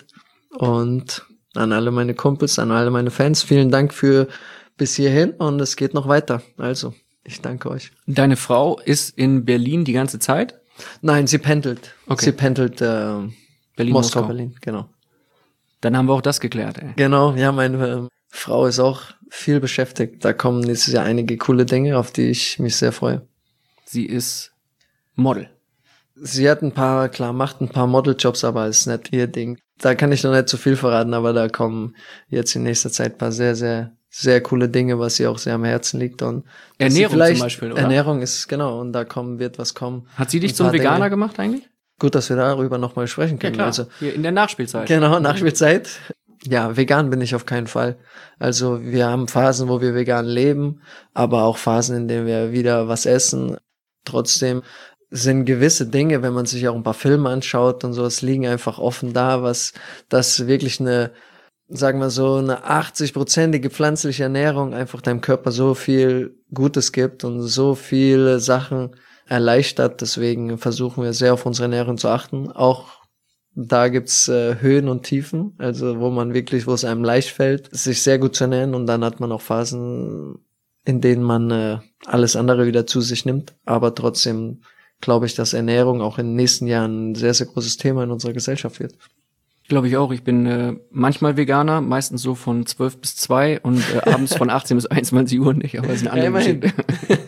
und an alle meine Kumpels, an alle meine Fans. Vielen Dank für bis hierhin und es geht noch weiter. Also, ich danke euch. Deine Frau ist in Berlin die ganze Zeit? Nein, sie pendelt. Okay. Sie pendelt äh, Berlin, Moskau, Moskau. Berlin, genau. Dann haben wir auch das geklärt, ey. Genau, ja, meine äh, Frau ist auch viel beschäftigt. Da kommen nächstes Jahr einige coole Dinge, auf die ich mich sehr freue. Sie ist Model. Sie hat ein paar, klar, macht ein paar Modeljobs, aber ist nicht ihr Ding. Da kann ich noch nicht zu viel verraten, aber da kommen jetzt in nächster Zeit ein paar sehr, sehr, sehr coole Dinge, was ihr auch sehr am Herzen liegt. Und Ernährung vielleicht, zum Beispiel, oder? Ernährung ist, genau, und da kommen, wird was kommen. Hat sie dich Ein zum paar Veganer Dinge. gemacht eigentlich? Gut, dass wir darüber nochmal sprechen können. Also, Hier in der Nachspielzeit. genau, Nachspielzeit. Ja, vegan bin ich auf keinen Fall. Also wir haben Phasen, wo wir vegan leben, aber auch Phasen, in denen wir wieder was essen. Trotzdem sind gewisse Dinge, wenn man sich auch ein paar Filme anschaut und so, es liegen einfach offen da, was das wirklich eine sagen wir so, eine achtzig-prozentige pflanzliche Ernährung einfach deinem Körper so viel Gutes gibt und so viele Sachen erleichtert. Deswegen versuchen wir sehr auf unsere Ernährung zu achten. Auch da gibt's äh, Höhen und Tiefen, also wo man wirklich, wo es einem leicht fällt, sich sehr gut zu ernähren, und dann hat man auch Phasen, in denen man äh, alles andere wieder zu sich nimmt. Aber trotzdem glaube ich, dass Ernährung auch in den nächsten Jahren ein sehr, sehr großes Thema in unserer Gesellschaft wird. Glaube ich auch. Ich bin äh, manchmal Veganer, meistens so von zwölf bis zwei und äh, abends von achtzehn bis einundzwanzig Uhr nicht, aber das ist eine andere Ja, Geschichte.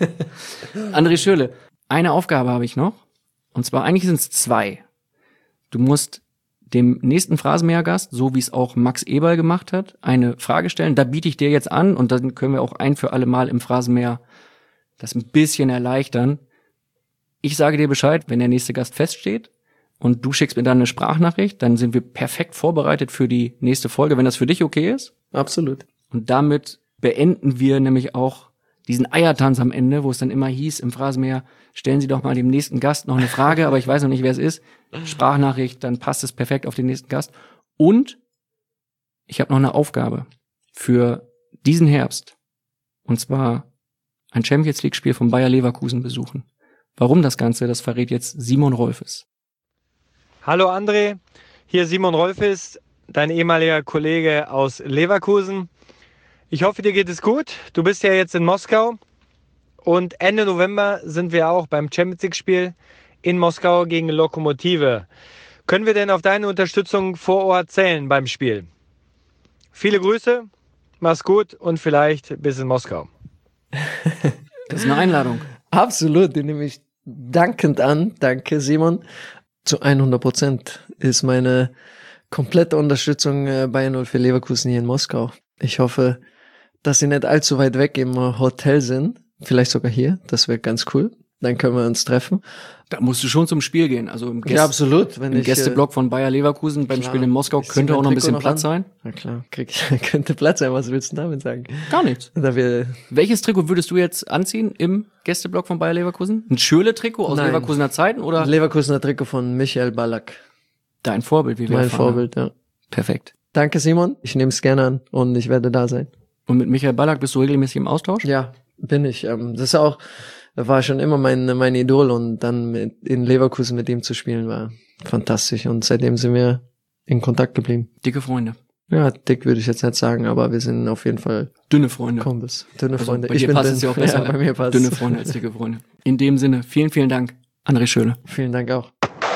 André Schürrle, eine Aufgabe habe ich noch, und zwar eigentlich sind es zwei. Du musst dem nächsten Phrasenmäher-Gast, so wie es auch Max Eberl gemacht hat, eine Frage stellen. Da biete ich dir jetzt an, und dann können wir auch ein für alle Mal im Phrasenmäher das ein bisschen erleichtern. Ich sage dir Bescheid, wenn der nächste Gast feststeht, und du schickst mir dann eine Sprachnachricht, dann sind wir perfekt vorbereitet für die nächste Folge, wenn das für dich okay ist. Absolut. Und damit beenden wir nämlich auch diesen Eiertanz am Ende, wo es dann immer hieß im Phrasenmäher, stellen Sie doch mal dem nächsten Gast noch eine Frage, aber ich weiß noch nicht, wer es ist. Sprachnachricht, dann passt es perfekt auf den nächsten Gast. Und ich habe noch eine Aufgabe für diesen Herbst. Und zwar ein Champions-League-Spiel von Bayer Leverkusen besuchen. Warum das Ganze, das verrät jetzt Simon Rolfes. Hallo André, hier Simon Rolfes, dein ehemaliger Kollege aus Leverkusen. Ich hoffe, dir geht es gut. Du bist ja jetzt in Moskau, und Ende November sind wir auch beim Champions League-Spiel in Moskau gegen Lokomotive. Können wir denn auf deine Unterstützung vor Ort zählen beim Spiel? Viele Grüße, mach's gut und vielleicht bis in Moskau. Das ist eine Einladung. Absolut, die nehme ich dankend an. Danke, Simon. Zu hundert Prozent ist meine komplette Unterstützung äh, Bayern null vier Leverkusen hier in Moskau. Ich hoffe, dass sie nicht allzu weit weg im Hotel sind. Vielleicht sogar hier. Das wäre ganz cool. Dann können wir uns treffen. Da musst du schon zum Spiel gehen. Also im, Gäste, ja, absolut. Wenn im ich, Gästeblock von Bayer Leverkusen beim klar, Spiel in Moskau ich könnte zieh auch mein noch ein Trikot bisschen noch Platz an. sein. Na klar, krieg ich, könnte Platz sein. Was willst du damit sagen? Gar nichts. Da wir Welches Trikot würdest du jetzt anziehen im Gästeblock von Bayer Leverkusen? Ein Schürrle-Trikot aus Nein. Leverkusener Zeiten oder Leverkusener Trikot von Michael Ballack. dein Vorbild, wie wir Mein erfahren haben? Vorbild, ja. Perfekt. Danke, Simon. Ich nehme es gerne an und ich werde da sein. Und mit Michael Ballack bist du regelmäßig im Austausch? Ja, bin ich. Ähm, das ist auch, war schon immer mein, mein Idol, und dann mit, in Leverkusen mit ihm zu spielen war fantastisch, und seitdem sind wir in Kontakt geblieben. Dicke Freunde. Ja, dick würde ich jetzt nicht sagen, aber wir sind auf jeden Fall Dünne Freunde. Kumpels. Dünne Also Freunde. bei dir passt es ja auch besser. Ja, bei mir passt Dünne Freunde als dicke Freunde. In dem Sinne, vielen, vielen Dank, André Schürrle. Vielen Dank auch.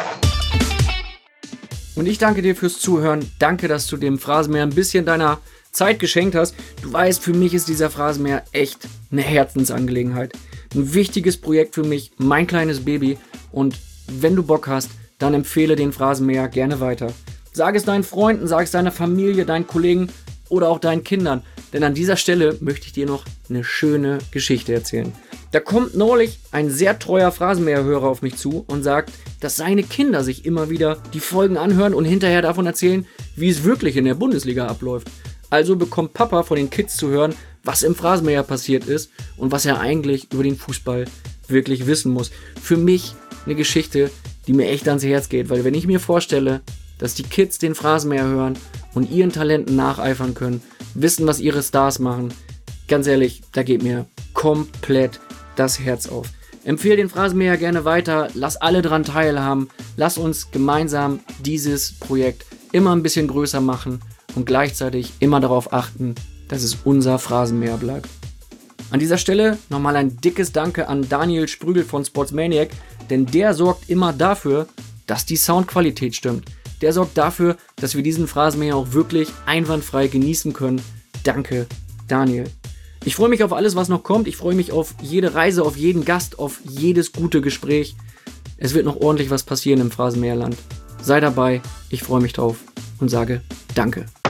Und ich danke dir fürs Zuhören. Danke, dass du dem Phrasenmäher ein bisschen deiner Zeit geschenkt hast. Du weißt, für mich ist dieser Phrasenmäher echt eine Herzensangelegenheit. Ein wichtiges Projekt für mich, mein kleines Baby. Und wenn du Bock hast, dann empfehle den Phrasenmäher gerne weiter. Sag es deinen Freunden, sag es deiner Familie, deinen Kollegen oder auch deinen Kindern. Denn an dieser Stelle möchte ich dir noch eine schöne Geschichte erzählen. Da kommt neulich ein sehr treuer Phrasenmäher-Hörer auf mich zu und sagt, dass seine Kinder sich immer wieder die Folgen anhören und hinterher davon erzählen, wie es wirklich in der Bundesliga abläuft. Also bekommt Papa von den Kids zu hören, was im Phrasenmäher passiert ist und was er eigentlich über den Fußball wirklich wissen muss. Für mich eine Geschichte, die mir echt ans Herz geht, weil wenn ich mir vorstelle, dass die Kids den Phrasenmäher hören und ihren Talenten nacheifern können, wissen, was ihre Stars machen, ganz ehrlich, da geht mir komplett das Herz auf. Empfehle den Phrasenmäher gerne weiter, lass alle dran teilhaben, lass uns gemeinsam dieses Projekt immer ein bisschen größer machen und gleichzeitig immer darauf achten, dass es unser Phrasenmäher bleibt. An dieser Stelle nochmal ein dickes Danke an Daniel Sprügel von Sportsmaniac, denn der sorgt immer dafür, dass die Soundqualität stimmt. Der sorgt dafür, dass wir diesen Phrasenmäher auch wirklich einwandfrei genießen können. Danke, Daniel. Ich freue mich auf alles, was noch kommt. Ich freue mich auf jede Reise, auf jeden Gast, auf jedes gute Gespräch. Es wird noch ordentlich was passieren im Phrasenmäherland. Sei dabei, ich freue mich drauf und sage Danke.